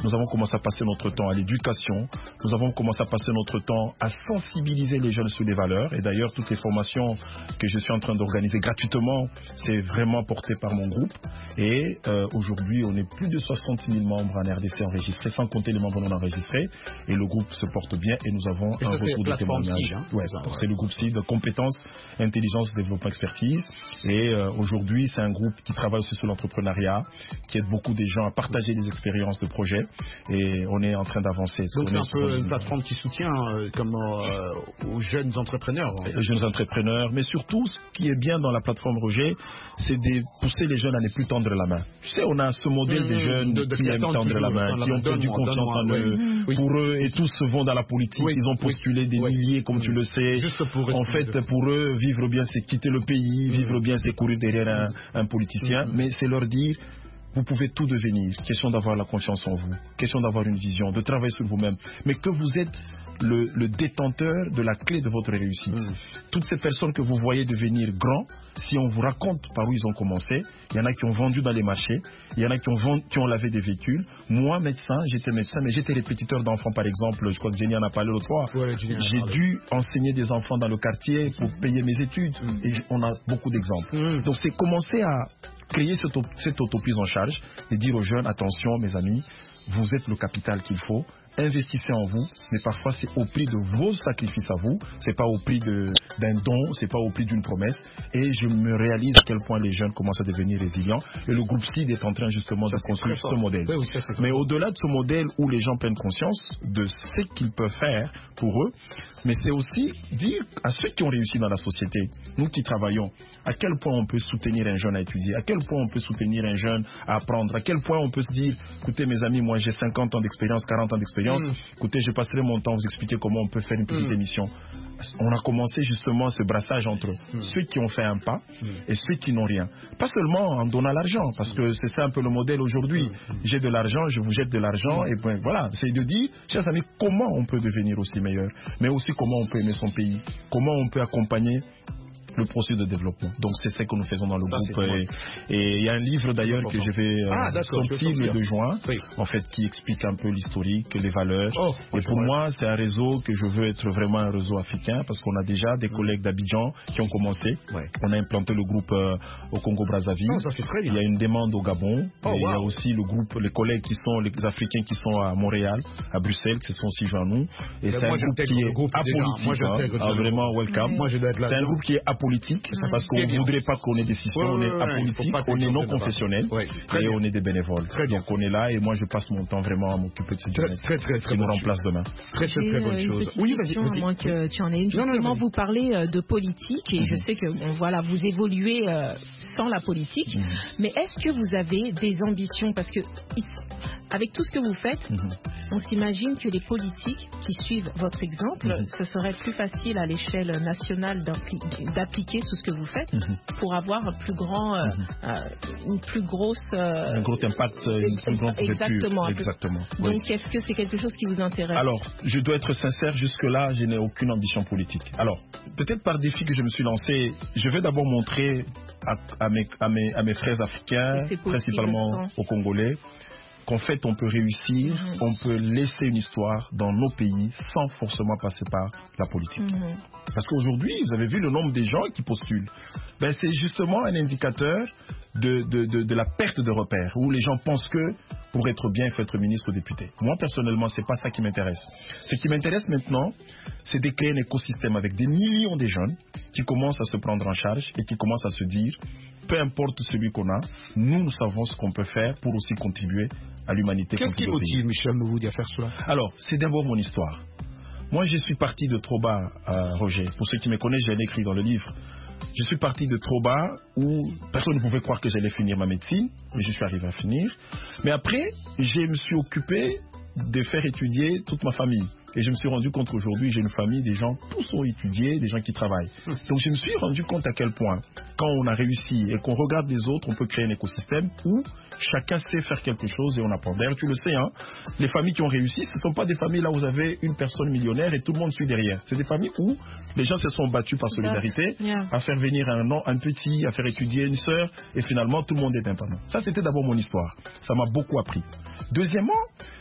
nous avons commencé à passer notre temps à l'éducation, nous avons commencé à passer notre temps à sensibiliser les jeunes sur les valeurs. Et d'ailleurs, toutes les formations que je suis en train d'organiser gratuitement, c'est vraiment porté par mon groupe. Et euh, aujourd'hui, on est plus de soixante mille membres en R D C enregistrés, sans compter les membres non enregistrés. Et le groupe se porte bien et nous avons et un retour de témoignage. Hein, ouais, donc ouais. C'est le groupe C I D, de compétences, intelligence, développement, expertise. Et euh, aujourd'hui, c'est un groupe qui travaille aussi sur l'entrepreneuriat, qui aide beaucoup des gens à partager des expériences de projets. Et on est en train d'avancer. Donc c'est un peu une plateforme qui soutient euh, comme, euh, aux jeunes entrepreneurs. Hein. Les jeunes entrepreneurs. Mais surtout, ce qui est bien dans la plateforme Roger, c'est de pousser les jeunes à ne plus tendre la main. Tu sais, on a ce modèle mmh, des jeunes de, de qui aiment tendre la main, qui ont perdu confiance en eux. Oui. Pour eux, et tous se vont dans la politique. Oui. Ils ont postulé oui. des oui. milliers, comme oui. tu le sais. Juste pour en fait, pour eux, vivre bien, c'est quitter le pays. Mmh. Vivre bien, c'est courir derrière un, un politicien. Mmh. Mais c'est leur dire... Vous pouvez tout devenir. Question d'avoir la confiance en vous. Question d'avoir une vision, de travailler sur vous-même. Mais que vous êtes le, le détenteur de la clé de votre réussite. Mmh. Toutes ces personnes que vous voyez devenir grands, si on vous raconte par où ils ont commencé, il y en a qui ont vendu dans les marchés, il y en a qui ont, vendu, qui ont lavé des véhicules. Moi, médecin, j'étais médecin, mais j'étais répétiteur d'enfants, par exemple. Je crois que Jenny en a parlé l'autre fois. Ouais, j'ai dû enseigner des enfants dans le quartier pour payer mes études. Mmh. Et on a beaucoup d'exemples. Mmh. Donc, c'est commencer à créer cette, cette auto-prise en charge et dire aux jeunes, attention mes amis, vous êtes le capital qu'il faut, investissez en vous, mais parfois c'est au prix de vos sacrifices à vous, c'est pas au prix d'un don, c'est pas au prix d'une promesse. Et je me réalise à quel point les jeunes commencent à devenir résilients. Et le groupe C I D est en train justement ça de construire ce modèle. Oui, oui, ça, mais au-delà de ce modèle où les gens prennent conscience de ce qu'ils peuvent faire pour eux, mais c'est aussi dire à ceux qui ont réussi dans la société, nous qui travaillons, à quel point on peut soutenir un jeune à étudier, à quel point on peut soutenir un jeune à apprendre, à quel point on peut se dire, écoutez mes amis, moi j'ai cinquante ans d'expérience, quarante ans d'expérience, mmh. écoutez, je passerai mon temps à vous expliquer comment on peut faire une petite mmh. émission. On a commencé justement ce brassage entre mmh. ceux qui ont fait un pas mmh. et ceux qui n'ont rien. Pas seulement en donnant l'argent, parce que c'est ça un peu le modèle aujourd'hui. Mmh. J'ai de l'argent, je vous jette de l'argent, mmh. et ben voilà. C'est de dire, chers amis, comment on peut devenir aussi meilleur, mais aussi comment on peut aimer son pays, comment on peut accompagner le processus de développement. Donc c'est ce que nous faisons dans le ça, groupe. Et il y a un livre d'ailleurs que je vais euh, ah, sortir le deux juin, oui. en fait, qui explique un peu l'historique, les valeurs. Oh, et pour ouais. moi, c'est un réseau que je veux être vraiment un réseau africain, parce qu'on a déjà des collègues d'Abidjan qui ont commencé. Ouais. On a implanté le groupe euh, au Congo-Brazzaville. Oh, il y a une demande au Gabon. Oh, et wow. Il y a aussi le groupe, les collègues qui sont, les Africains qui sont à Montréal, à Bruxelles, qui se sont aussi joints à nous. Et c'est un groupe qui est apolitique. Moi, vraiment welcome. Moi, je dois être là. C'est un groupe qui est apolitique, mmh. parce qu'on ne voudrait pas qu'on ait des systèmes, ouais, on est ouais, apolitique, on est non confessionnel, ouais, et bien. On est des bénévoles. Très Donc bien. On est là et moi je passe mon temps vraiment à m'occuper de cette jeunesse qui nous remplace demain. Très très très bonne chose. Oui, vas-y. À moins que tu en aies une. Justement, vous parlez de politique et mmh. je sais que bon, voilà, vous évoluez euh, sans la politique, mmh. mais est-ce que vous avez des ambitions, parce que ici, avec tout ce que vous faites, mmh. on s'imagine que les politiques qui suivent votre exemple, mmh. ce serait plus facile à l'échelle nationale d'appliquer tout ce que vous faites mmh. pour avoir un plus grand, euh, mmh. euh, une plus grosse... Euh, un gros impact, une plus grande Exactement. Exactement. Donc, oui. Est-ce que c'est quelque chose qui vous intéresse? Alors, je dois être sincère, jusque-là, je n'ai aucune ambition politique. Alors, peut-être par défi que je me suis lancé, je vais d'abord montrer à, à, mes, à, mes, à mes frères africains, principalement aux Congolais, qu'en fait on peut réussir, mmh. on peut laisser une histoire dans nos pays sans forcément passer par la politique. Mmh. Parce qu'aujourd'hui, vous avez vu le nombre des gens qui postulent. Ben, c'est justement un indicateur de, de, de, de la perte de repères, où les gens pensent que pour être bien, il faut être ministre ou député. Moi, personnellement, ce n'est pas ça qui m'intéresse. Ce qui m'intéresse maintenant, c'est de créer un écosystème avec des millions de jeunes qui commencent à se prendre en charge et qui commencent à se dire, peu importe celui qu'on a, nous, nous savons ce qu'on peut faire pour aussi contribuer à l'humanité. Qu'est-ce qui motive Michel Mouvoudi à faire cela? Alors, c'est d'abord mon histoire. Moi, je suis parti de trop bas, euh, Roger. Pour ceux qui me connaissent, j'ai écrit dans le livre. Je suis parti de trop bas où personne ne pouvait croire que j'allais finir ma médecine, mais je suis arrivé à finir. Mais après, je me suis occupé de faire étudier toute ma famille. Et je me suis rendu compte qu'aujourd'hui, j'ai une famille, des gens, tous ont étudié, des gens qui travaillent. Donc je me suis rendu compte à quel point, quand on a réussi et qu'on regarde les autres, on peut créer un écosystème où chacun sait faire quelque chose et on apprend. D'ailleurs, tu le sais, hein, les familles qui ont réussi, ce ne sont pas des familles là où vous avez une personne millionnaire et tout le monde suit derrière. C'est des familles où les gens se sont battus par solidarité, yeah. à faire venir un, un petit, à faire étudier une sœur, et finalement, tout le monde est indépendant. Ça, c'était d'abord mon histoire. Ça m'a beaucoup appris. Deuxièmement,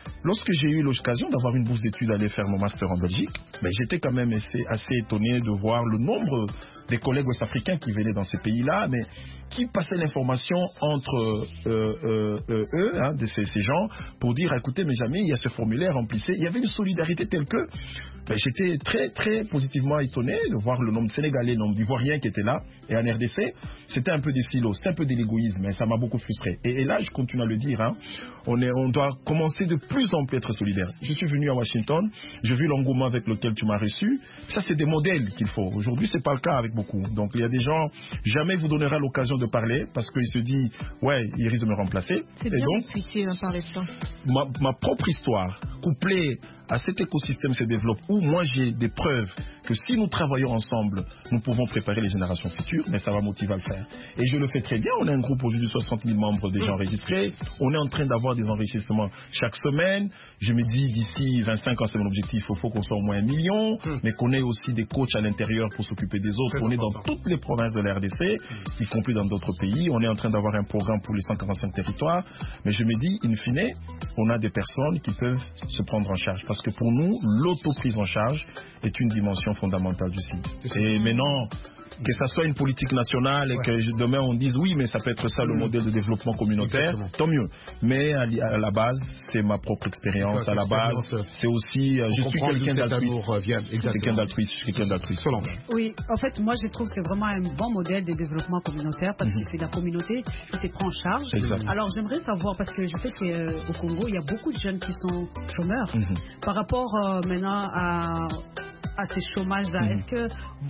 lorsque j'ai eu l'occasion d'avoir une bourse d'études d'aller faire mon master en Belgique, ben, j'étais quand même assez, assez étonné de voir le nombre des collègues ouest-africains qui venaient dans ces pays-là, mais qui passaient l'information entre euh, euh, euh, eux, hein, de ces, ces gens, pour dire, écoutez, mes amis, il y a ce formulaire, remplissez. Il y avait une solidarité telle que ben, j'étais très, très positivement étonné de voir le nombre de Sénégalais, le nombre d'Ivoiriens qui étaient là. Et en R D C, c'était un peu des silos, c'était un peu de l'égoïsme, mais ça m'a beaucoup frustré. Et, et là, je continue à le dire, hein, on, est, on doit commencer de plus en plus à être solidaire. Je suis venu à Washington, j'ai vu l'engouement avec lequel tu m'as reçu. Ça, c'est des modèles qu'il faut. Aujourd'hui, c'est pas le cas avec beaucoup. Donc, il y a des gens, jamais vous donnera l'occasion de parler parce qu'il se dit, ouais, il risque de me remplacer. C'est bien donc, que vous puissiez parler de ça. Ma, ma propre histoire, couplée à cet écosystème se développe où moi j'ai des preuves que si nous travaillons ensemble, nous pouvons préparer les générations futures, mais ça va motiver à le faire. Et je le fais très bien. On est un groupe aujourd'hui de soixante mille membres déjà enregistrés. On est en train d'avoir des enrichissements chaque semaine. Je me dis d'ici vingt-cinq ans, c'est mon objectif, il faut qu'on soit au moins un million, mais qu'on ait aussi des coachs à l'intérieur pour s'occuper des autres. On est dans toutes les provinces de la R D C, y compris dans d'autres pays. On est en train d'avoir un programme pour les cent quarante-cinq territoires. Mais je me dis, in fine, on a des personnes qui peuvent se prendre en charge. Parce que pour nous, l'auto-prise en charge est une dimension fondamentale du site. Et maintenant, que ça soit une politique nationale et ouais. que demain on dise oui, mais ça peut être ça le modèle de développement communautaire, exactement. Tant mieux. Mais à la base, c'est ma propre expérience. À la base, c'est aussi, je suis quelqu'un d'altruiste. Quelqu'un d'altruiste, quelqu'un d'altruiste. Oui, en fait, moi je trouve que c'est vraiment un bon modèle de développement communautaire parce mm-hmm. que c'est la communauté qui se prend en charge. Exact. Alors j'aimerais savoir, parce que je sais qu'au euh, Congo, il y a beaucoup de jeunes qui sont chômeurs. Mm-hmm. Par rapport euh, maintenant à à ces chômages-là, mm-hmm. est-ce que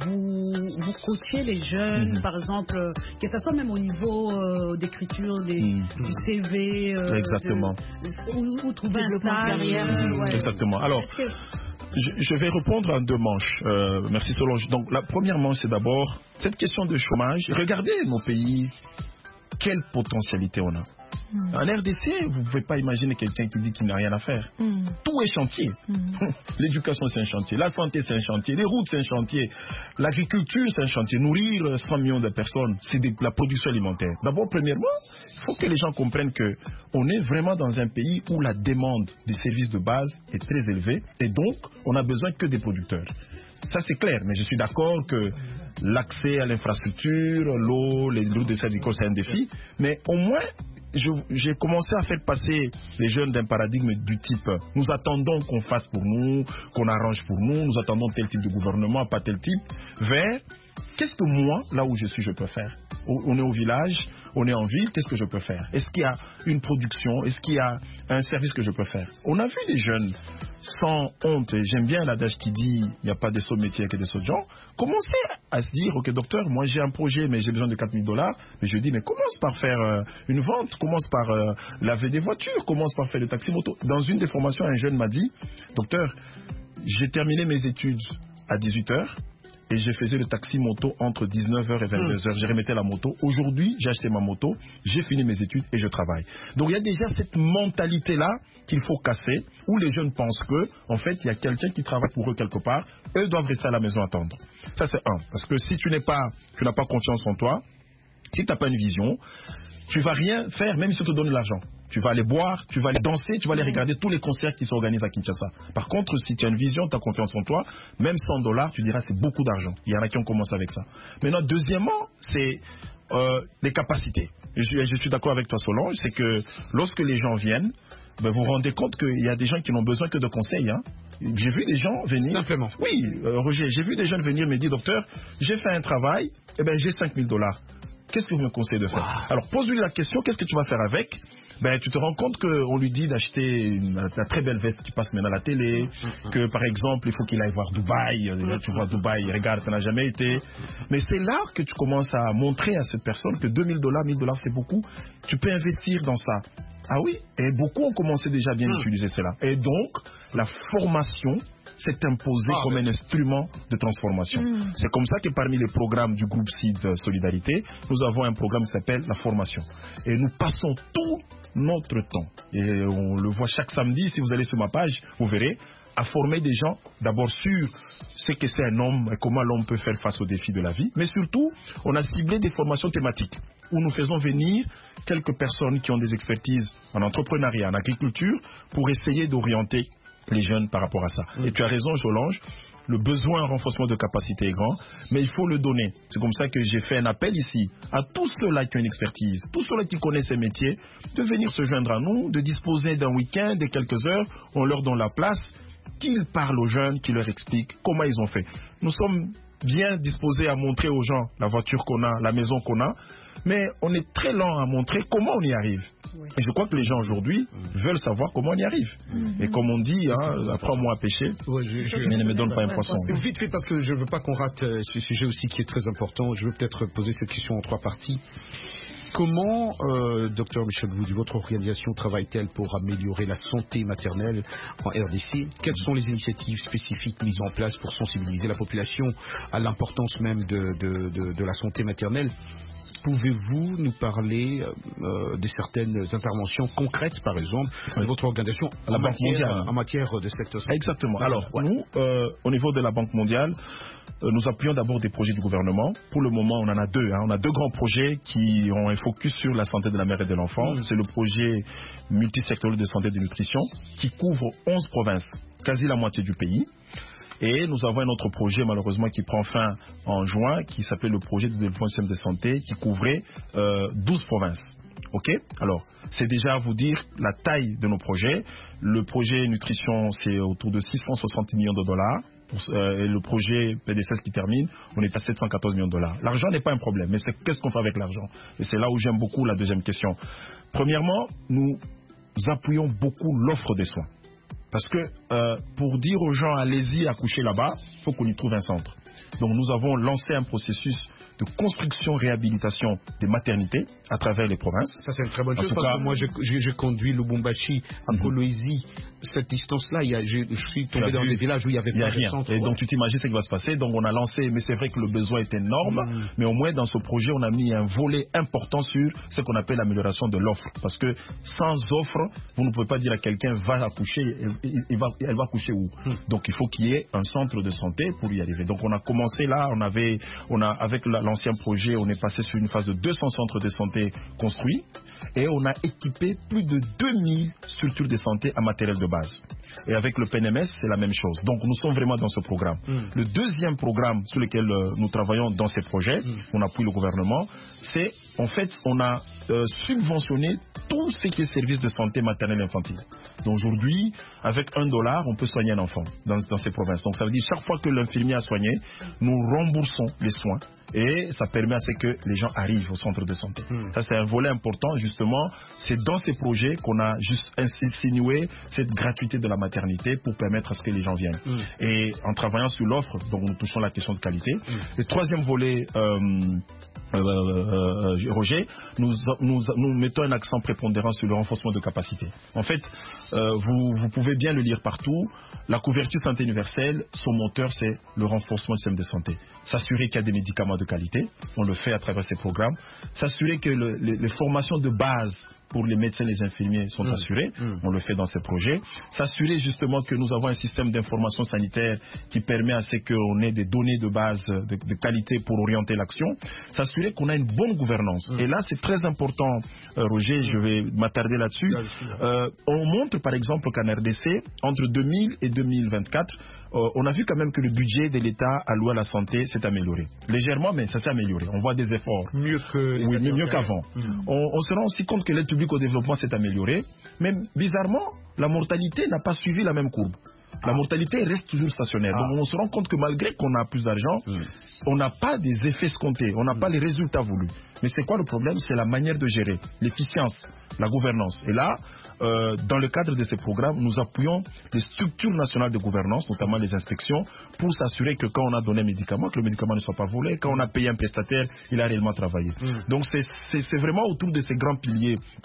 vous, vous coachez les jeunes, mm-hmm. par exemple, que ce soit même au niveau euh, d'écriture des, mm-hmm. du C V, euh, exactement, de, ou, ou trouver un stage, mm-hmm. ouais. Exactement. Alors, que... je, je vais répondre en deux manches. Euh, merci Solange. Donc, la première manche, c'est d'abord cette question de chômage. Regardez nos pays, quelle potentialité on a. Mm. En R D C, vous ne pouvez pas imaginer quelqu'un qui dit qu'il n'a rien à faire. Mm. Tout est chantier. Mm. L'éducation, c'est un chantier. La santé, c'est un chantier. Les routes, c'est un chantier. L'agriculture, c'est un chantier. Nourrir cent millions de personnes, c'est de la production alimentaire. D'abord, premièrement, il faut que les gens comprennent qu'on est vraiment dans un pays où la demande des services de base est très élevée et donc, on n'a besoin que des producteurs. Ça, c'est clair, mais je suis d'accord que l'accès à l'infrastructure, l'eau, les routes de services, c'est un défi. Mais au moins, j'ai commencé à faire passer les jeunes d'un paradigme du type nous attendons qu'on fasse pour nous, qu'on arrange pour nous, nous attendons tel type de gouvernement, pas tel type, vers qu'est-ce que moi, là où je suis, je peux faire. On est au village, on est en ville, qu'est-ce que je peux faire? Est-ce qu'il y a une production? Est-ce qu'il y a un service que je peux faire? On a vu des jeunes sans honte, et j'aime bien l'adage qui dit il n'y a pas de sauts de métier que des sauts de gens, commencer à se dire ok docteur, moi j'ai un projet mais j'ai besoin de quatre mille dollars, mais je dis mais commence par faire euh, une vente, commence par euh, laver des voitures, commence par faire des taxis moto. Dans une des formations, un jeune m'a dit docteur, j'ai terminé mes études à dix-huit heures et je faisais le taxi moto entre dix-neuf heures et vingt-deux heures. Mmh. Je remettais la moto. Aujourd'hui, j'ai acheté ma moto, j'ai fini mes études et je travaille. Donc il y a déjà cette mentalité-là qu'il faut casser, où les jeunes pensent que, en fait, il y a quelqu'un qui travaille pour eux quelque part. Eux doivent rester à la maison attendre. Ça, c'est un. Parce que si tu n'es pas, tu n'as pas confiance en toi, si tu n'as pas une vision, tu ne vas rien faire, même si on te donne de l'argent. Tu vas aller boire, tu vas aller danser, tu vas aller regarder tous les concerts qui s'organisent à Kinshasa. Par contre, si tu as une vision, tu as confiance en toi, même cent dollars, tu diras c'est beaucoup d'argent. Il y en a qui ont commencé avec ça. Maintenant, deuxièmement, c'est euh, les capacités. Je, je suis d'accord avec toi, Solange, c'est que lorsque les gens viennent, ben vous vous rendez compte qu'il y a des gens qui n'ont besoin que de conseils. Hein. J'ai vu des gens venir... Simplement. Oui, euh, Roger, j'ai vu des jeunes venir me dire, docteur, j'ai fait un travail, eh ben, j'ai cinq mille dollars. Qu'est-ce que vous me conseillez de faire? Wow. Alors, pose-lui la question, qu'est-ce que tu vas faire avec? Ben, tu te rends compte qu'on lui dit d'acheter une, une très belle veste qui passe maintenant à la télé, mm-hmm. que par exemple, il faut qu'il aille voir Dubaï. Déjà, tu vois Dubaï, regarde, tu n'as jamais été. Mais c'est là que tu commences à montrer à cette personne que deux mille dollars, mille dollars, c'est beaucoup. Tu peux investir dans ça. Ah oui? Et beaucoup ont commencé déjà à bien mm. utiliser cela. Et donc, la formation s'est imposée ah, comme ouais. un instrument de transformation. Mm. C'est comme ça que parmi les programmes du groupe C I D Solidarité, nous avons un programme qui s'appelle la formation. Et nous passons tout notre temps, et on le voit chaque samedi, si vous allez sur ma page, vous verrez, à former des gens d'abord sur ce que c'est un homme et comment l'homme peut faire face aux défis de la vie, mais surtout, on a ciblé des formations thématiques. où nous faisons venir quelques personnes qui ont des expertises en entrepreneuriat, en agriculture, pour essayer d'orienter les jeunes par rapport à ça. Mmh. Et tu as raison, Solange, le besoin en renforcement de capacité est grand, mais il faut le donner. C'est comme ça que j'ai fait un appel ici à tous ceux-là qui ont une expertise, tous ceux-là qui connaissent ces métiers, de venir se joindre à nous, de disposer d'un week-end, de quelques heures, on leur donne la place, qu'ils parlent aux jeunes, qu'ils leur expliquent comment ils ont fait. Nous sommes bien disposés à montrer aux gens la voiture qu'on a, la maison qu'on a, mais on est très lent à montrer comment on y arrive. Oui. Et je crois que les gens aujourd'hui mmh. veulent savoir comment on y arrive. Mmh. Et comme on dit, hein, apprends-moi à pêcher, ouais, je, je, mais ne me donne pas un poisson. Vite fait, parce que je ne veux pas qu'on rate euh, ce sujet aussi qui est très important. Je veux peut-être poser cette question en trois parties. Comment, euh, docteur Michel Voudi, votre organisation travaille-t-elle pour améliorer la santé maternelle en R D C? Quelles sont les initiatives spécifiques mises en place pour sensibiliser la population à l'importance même de, de, de, de la santé maternelle? Pouvez-vous nous parler euh, de certaines interventions concrètes, par exemple, de votre organisation à la Banque mondiale en matière de secteur santé? Exactement. Alors, ouais. nous, euh, au niveau de la Banque mondiale, euh, nous appuyons d'abord des projets du gouvernement. Pour le moment, on en a deux. Hein. On a deux grands projets qui ont un focus sur la santé de la mère et de l'enfant. Mmh. C'est le projet multisectoriel de santé et de nutrition qui couvre onze provinces, quasi la moitié du pays. Et nous avons un autre projet, malheureusement, qui prend fin en juin, qui s'appelait le projet de développement du système de santé, qui couvrait euh, douze provinces. OK? Alors, c'est déjà à vous dire la taille de nos projets. Le projet nutrition, c'est autour de six cent soixante millions de dollars. Pour, euh, et le projet P D C S qui termine, on est à sept cent quatorze millions de dollars. L'argent n'est pas un problème, mais c'est qu'est-ce qu'on fait avec l'argent? Et c'est là où j'aime beaucoup la deuxième question. Premièrement, nous appuyons beaucoup l'offre des soins. Parce que euh, pour dire aux gens allez-y accoucher là-bas, il faut qu'on y trouve un centre. Donc nous avons lancé un processus de construction-réhabilitation des maternités à travers les provinces. Ça c'est une très bonne en chose parce cas, que moi j'ai conduit Lubumbashi à Kolwezi. Cette distance-là, il y a, je, je suis tombé dans vu, des villages où il n'y avait pas de centre. Et ouais. donc tu t'imagines ce qui va se passer. Donc on a lancé, mais c'est vrai que le besoin est énorme. Mmh. Mais au moins dans ce projet, on a mis un volet important sur ce qu'on appelle l'amélioration de l'offre. Parce que sans offre, vous ne pouvez pas dire à quelqu'un va accoucher, il, il va, elle va accoucher où. Mmh. Donc il faut qu'il y ait un centre de santé pour y arriver. Donc on a commencé là, on avait, on a avec l'ancien projet, on est passé sur une phase de deux cents centres de santé construits et on a équipé plus de deux mille structures de santé en matériel de base. Et avec le P N M S, c'est la même chose. Donc nous sommes vraiment dans ce programme. Mm. Le deuxième programme sur lequel euh, nous travaillons dans ces projets, mm. on appuie le gouvernement, c'est en fait on a euh, subventionné tout ce qui est service de santé maternelle et infantile. Donc aujourd'hui, avec un dollar, on peut soigner un enfant dans, dans ces provinces. Donc ça veut dire chaque fois que l'infirmier a soigné, nous remboursons les soins et ça permet à ce que les gens arrivent au centre de santé. Mm. Ça c'est un volet important justement. C'est dans ces projets qu'on a juste insinué cette gratuité de la maternité pour permettre à ce que les gens viennent. Mm. Et en travaillant sur l'offre, donc nous touchons la question de qualité. Mm. Le troisième volet, euh, euh, euh, Roger, nous, nous, nous mettons un accent prépondérant sur le renforcement de capacité. En fait, euh, vous, vous pouvez bien le lire partout. La couverture santé universelle, son moteur, c'est le renforcement du système de santé. S'assurer qu'il y a des médicaments de qualité, on le fait à travers ces programmes. S'assurer que le, les, les formations de base pour les médecins et les infirmiers sont mmh. assurées, mmh. on le fait dans ces projets. S'assurer justement que nous avons un système d'information sanitaire qui permet à ce qu'on ait des données de base de, de qualité pour orienter l'action. S'assurer qu'on a une bonne gouvernance. Mmh. Et là, c'est très important, euh, Roger, mmh. je vais m'attarder là-dessus. Euh, on montre par exemple qu'en R D C, entre deux mille et deux mille vingt-quatre, euh, on a vu quand même que le budget de l'État alloué à la santé s'est amélioré. Légèrement, mais ça s'est amélioré. On voit des efforts. Mieux que oui, mieux, mieux qu'avant. Mmh. On, on se rend aussi compte que l'aide publique au développement s'est améliorée, mais bizarrement, la mortalité n'a pas suivi la même courbe. La mortalité reste toujours stationnaire. Ah. Donc on se rend compte que malgré qu'on a plus d'argent, mmh. on n'a pas des effets escomptés, on n'a mmh. pas les résultats voulus. Mais c'est quoi le problème? C'est la manière de gérer, l'efficience, la gouvernance. Et là, euh, dans le cadre de ces programmes, nous appuyons les structures nationales de gouvernance, notamment les inspections, pour s'assurer que quand on a donné un médicament, que le médicament ne soit pas volé, quand on a payé un prestataire, il a réellement travaillé. Mmh. Donc c'est vraiment autour de ces grands piliers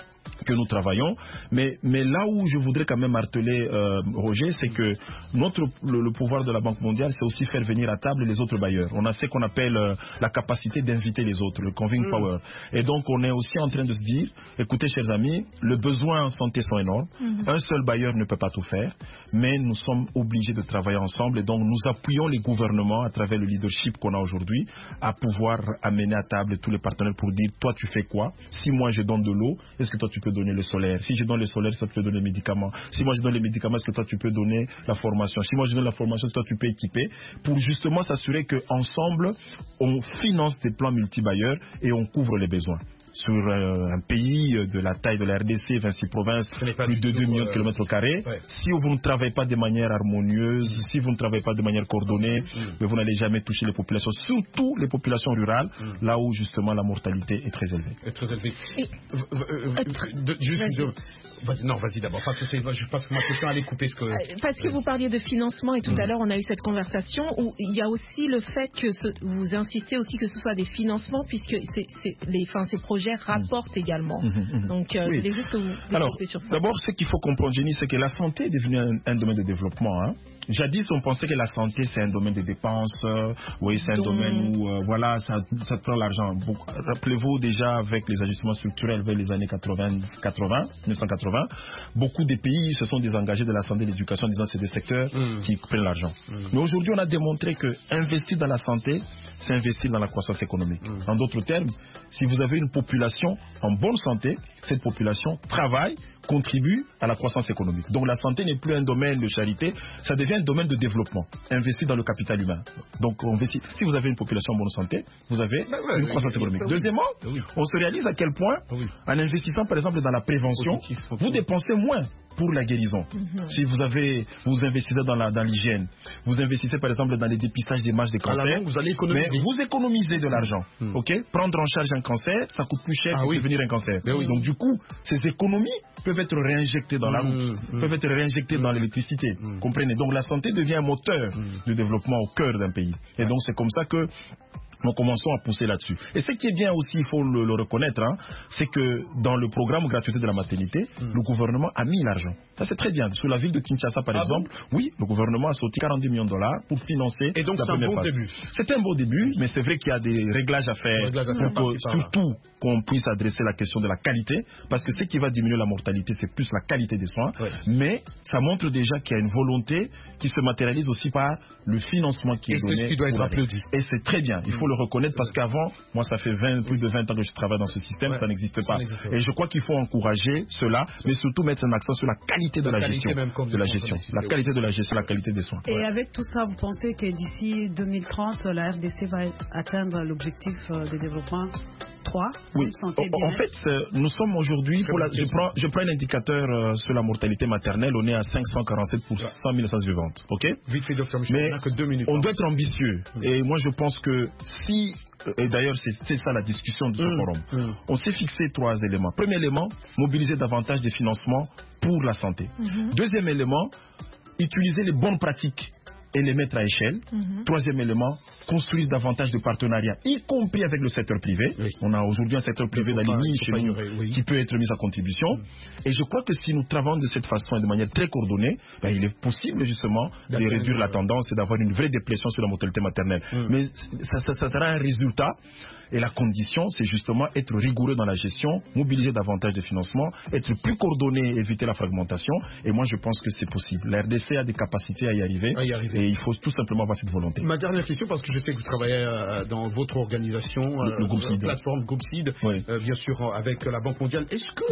que nous travaillons, mais, mais là où je voudrais quand même marteler euh, Roger, c'est que notre, le, le pouvoir de la Banque mondiale, c'est aussi faire venir à table les autres bailleurs. On a ce qu'on appelle euh, la capacité d'inviter les autres, le conving mmh. power. Et donc on est aussi en train de se dire, écoutez chers amis, les besoins en santé sont énormes, mmh. un seul bailleur ne peut pas tout faire, mais nous sommes obligés de travailler ensemble et donc nous appuyons les gouvernements à travers le leadership qu'on a aujourd'hui à pouvoir amener à table tous les partenaires pour dire, toi tu fais quoi? Si moi je donne de l'eau, est-ce que toi tu peux donner le solaire? Si je donne le solaire, est-ce que tu peux donner les médicaments? Si moi je donne les médicaments, est-ce que toi tu peux donner la formation? Si moi je donne la formation, est-ce que toi tu peux équiper? Pour justement s'assurer qu'ensemble, on finance des plans multibailleurs et on couvre les besoins. Sur euh, un pays de la taille de la R D C, vingt-six provinces, plus de deux millions de kilomètres carrés, ouais. si vous ne travaillez pas de manière harmonieuse, mmh. si vous ne travaillez pas de manière coordonnée, mmh. mais vous n'allez jamais toucher les populations, surtout les populations rurales, mmh. là où justement la mortalité est très élevée. Est très élevée. Et... Euh, euh, de, juste vas-y. Je... Vas-y, non, vas-y d'abord, parce que c'est, je pense que ma question allait couper ce que... Parce que vous parliez de financement et tout mmh. à l'heure on a eu cette conversation où il y a aussi le fait que ce, vous insistez aussi que ce soit des financements puisque c'est, c'est, les, enfin, ces projets rapportent également. Mmh, mmh. Donc, euh, oui. je voulais juste que vous développiez sur ça. D'abord, ce qu'il faut comprendre, Jenny, c'est que la santé est devenue un, un domaine de développement. Hein. Jadis, on pensait que la santé, c'est un domaine de dépenses. Euh, oui, c'est un Donc... domaine où, euh, voilà, ça, ça prend l'argent. Rappelez-vous déjà, avec les ajustements structurels vers les années quatre-vingts, quatre-vingts, mille neuf cent quatre-vingts, beaucoup de pays se sont désengagés de la santé et de l'éducation en disant que c'est des secteurs mmh. qui prennent l'argent. Mmh. Mais aujourd'hui, on a démontré que investir dans la santé, c'est investir dans la croissance économique. Mmh. En d'autres termes, si vous avez une population en bonne santé, cette population travaille, contribue à la croissance économique. Donc la santé n'est plus un domaine de charité, ça devient un domaine de développement. Investir dans le capital humain. Donc on investit. Si vous avez une population en bonne santé, vous avez bah ouais, une croissance oui, économique. Oui, Deuxièmement, oui. on se réalise à quel point, oui. en investissant par exemple dans la prévention, Positif, vous dépensez moins pour la guérison. Mm-hmm. Si vous avez, vous investissez dans, la, dans l'hygiène, vous investissez par exemple dans les dépistages des masses de cancer, longue, vous allez économiser. Mais vous économisez de l'argent. Mm. Ok, prendre en charge un cancer, ça coûte plus cher ah, que oui. devenir un cancer. Oui. Donc du coup, ces économies peuvent être réinjectées dans la route, mmh, peuvent être réinjectées mmh. dans l'électricité. Mmh. Comprenez? Donc la santé devient un moteur mmh. de développement au cœur d'un pays. Et donc c'est comme ça que nous commençons à pousser là-dessus. Et ce qui est bien aussi, il faut le, le reconnaître, hein, c'est que dans le programme gratuité de la maternité, mmh. le gouvernement a mis l'argent. Ça c'est très bien. Sous la ville de Kinshasa par ah exemple, bon oui, le gouvernement a sorti quarante-deux millions de dollars pour financer. Et donc la c'est un bon phase. début. C'est un beau début, mais c'est vrai qu'il y a des réglages à faire, réglages à faire pour que, surtout qu'on puisse adresser la question de la qualité, parce que ce qui va diminuer la mortalité, c'est plus la qualité des soins. Ouais. Mais ça montre déjà qu'il y a une volonté qui se matérialise aussi par le financement qui est, est donné. C'est ce qui doit être applaudi. Et c'est très bien. Il faut le reconnaître parce qu'avant, moi ça fait vingt, plus de vingt ans que je travaille dans ce système, ouais, ça n'existe pas. Et je crois qu'il faut encourager cela, mais surtout mettre un accent sur la qualité de la, la qualité gestion. De la gestion. La qualité de la gestion, la qualité des soins. Et ouais. avec tout ça, vous pensez que d'ici deux mille trente, la R D C va atteindre l'objectif de développement trois? Oui. Santé, en, en fait, nous sommes aujourd'hui, pour la, je, prends, je prends un indicateur euh, sur la mortalité maternelle, on est à cinq cent quarante-sept pour cent mille naissances vivantes. Ok? Vite fait, docteur Michel, mais on n'a que deux minutes. On doit être ambitieux. Mmh. Et moi, je pense que si, et d'ailleurs, c'est, c'est ça la discussion de ce mmh. forum, mmh. on s'est fixé trois éléments. Premier élément, mobiliser davantage de financements pour la santé. Mmh. Deuxième élément, utiliser les bonnes pratiques et les mettre à échelle. Mm-hmm. Troisième élément, construire davantage de partenariats, y compris avec le secteur privé. Oui. On a aujourd'hui un secteur privé dans les niches chez nous oui. qui peut être mis à contribution. Mm. Et je crois que si nous travaillons de cette façon et de manière très coordonnée, ben, il est possible justement de réduire la tendance et d'avoir une vraie dépression sur la mortalité maternelle. Mm. Mais ça, ça, ça sera un résultat. Et la condition, c'est justement être rigoureux dans la gestion, mobiliser davantage de financement, être plus coordonné, éviter la fragmentation. Et moi, je pense que c'est possible. La R D C a des capacités à y arriver. À y arriver. Et il faut tout simplement avoir cette volonté. Ma dernière question, parce que je sais que vous travaillez euh, dans votre organisation, le, le euh, groupe C I D. plateforme Groupe C I D, oui. euh, bien sûr avec la Banque mondiale. Est-ce que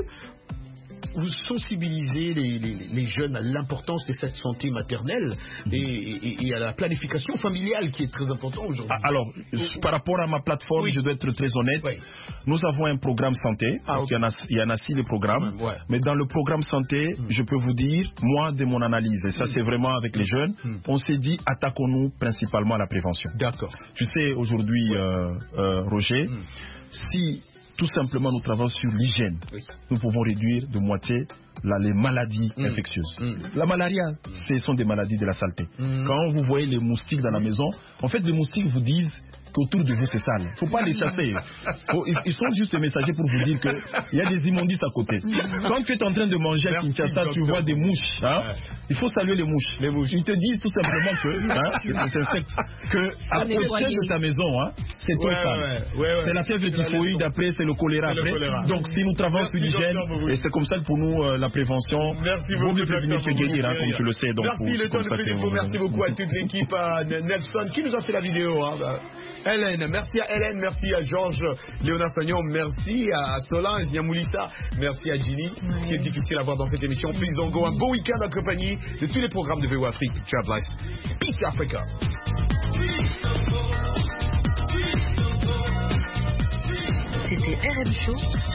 vous sensibilisez les, les, les jeunes à l'importance de cette santé maternelle et, et, et à la planification familiale qui est très importante aujourd'hui? Alors, par rapport à ma plateforme, oui. je dois être très honnête. Oui. Nous avons un programme santé, ah, parce okay. qu'il y en a, il y en a six les programmes. Ouais. Mais dans le programme santé, mm. je peux vous dire, moi, de mon analyse, et ça mm. c'est vraiment avec les jeunes, mm. on s'est dit, attaquons-nous principalement à la prévention. D'accord. Tu sais, aujourd'hui, ouais. euh, euh, Roger, mm. si tout simplement nous travaillons sur l'hygiène, oui. nous pouvons réduire de moitié là, les maladies mmh. infectieuses. Mmh. La malaria, ce sont des maladies de la saleté. Mmh. Quand vous voyez les moustiques dans la maison, en fait, les moustiques vous disent qu'autour de vous c'est sale. Faut pas les chasser. Faut, ils sont juste des messagers pour vous dire qu'il y a des immondices à côté. Quand tu es en train de manger à Kinshasa, tu vois des mouches. Hein, ouais. Il faut saluer les mouches. les mouches. Ils te disent tout simplement que, hein, que à côté de ta maison, hein, c'est toi ouais, sale. Ouais, ouais, ouais. C'est la fièvre typhoïde, après c'est le choléra. Après. Le choléra. Donc si nous travaillons sur l'hygiène, et c'est comme ça que pour nous euh, la prévention, merci vaut mieux prévenir que guérir, hein, comme tu le sais. Donc, merci, pour, le temps de vous. Merci beaucoup à toute l'équipe, à Nelson qui nous a fait la vidéo. Hein, bah. Hélène, merci à Hélène, merci à Georges Léonard Sagnon, merci à Solange Niamoulissa, merci à Ginny, oui. qui est difficile à voir dans cette émission. Please don't go. Un beau week-end en compagnie de tous les programmes de V O Afrique. Ciao, bless. Peace Africa. C'était R M Show.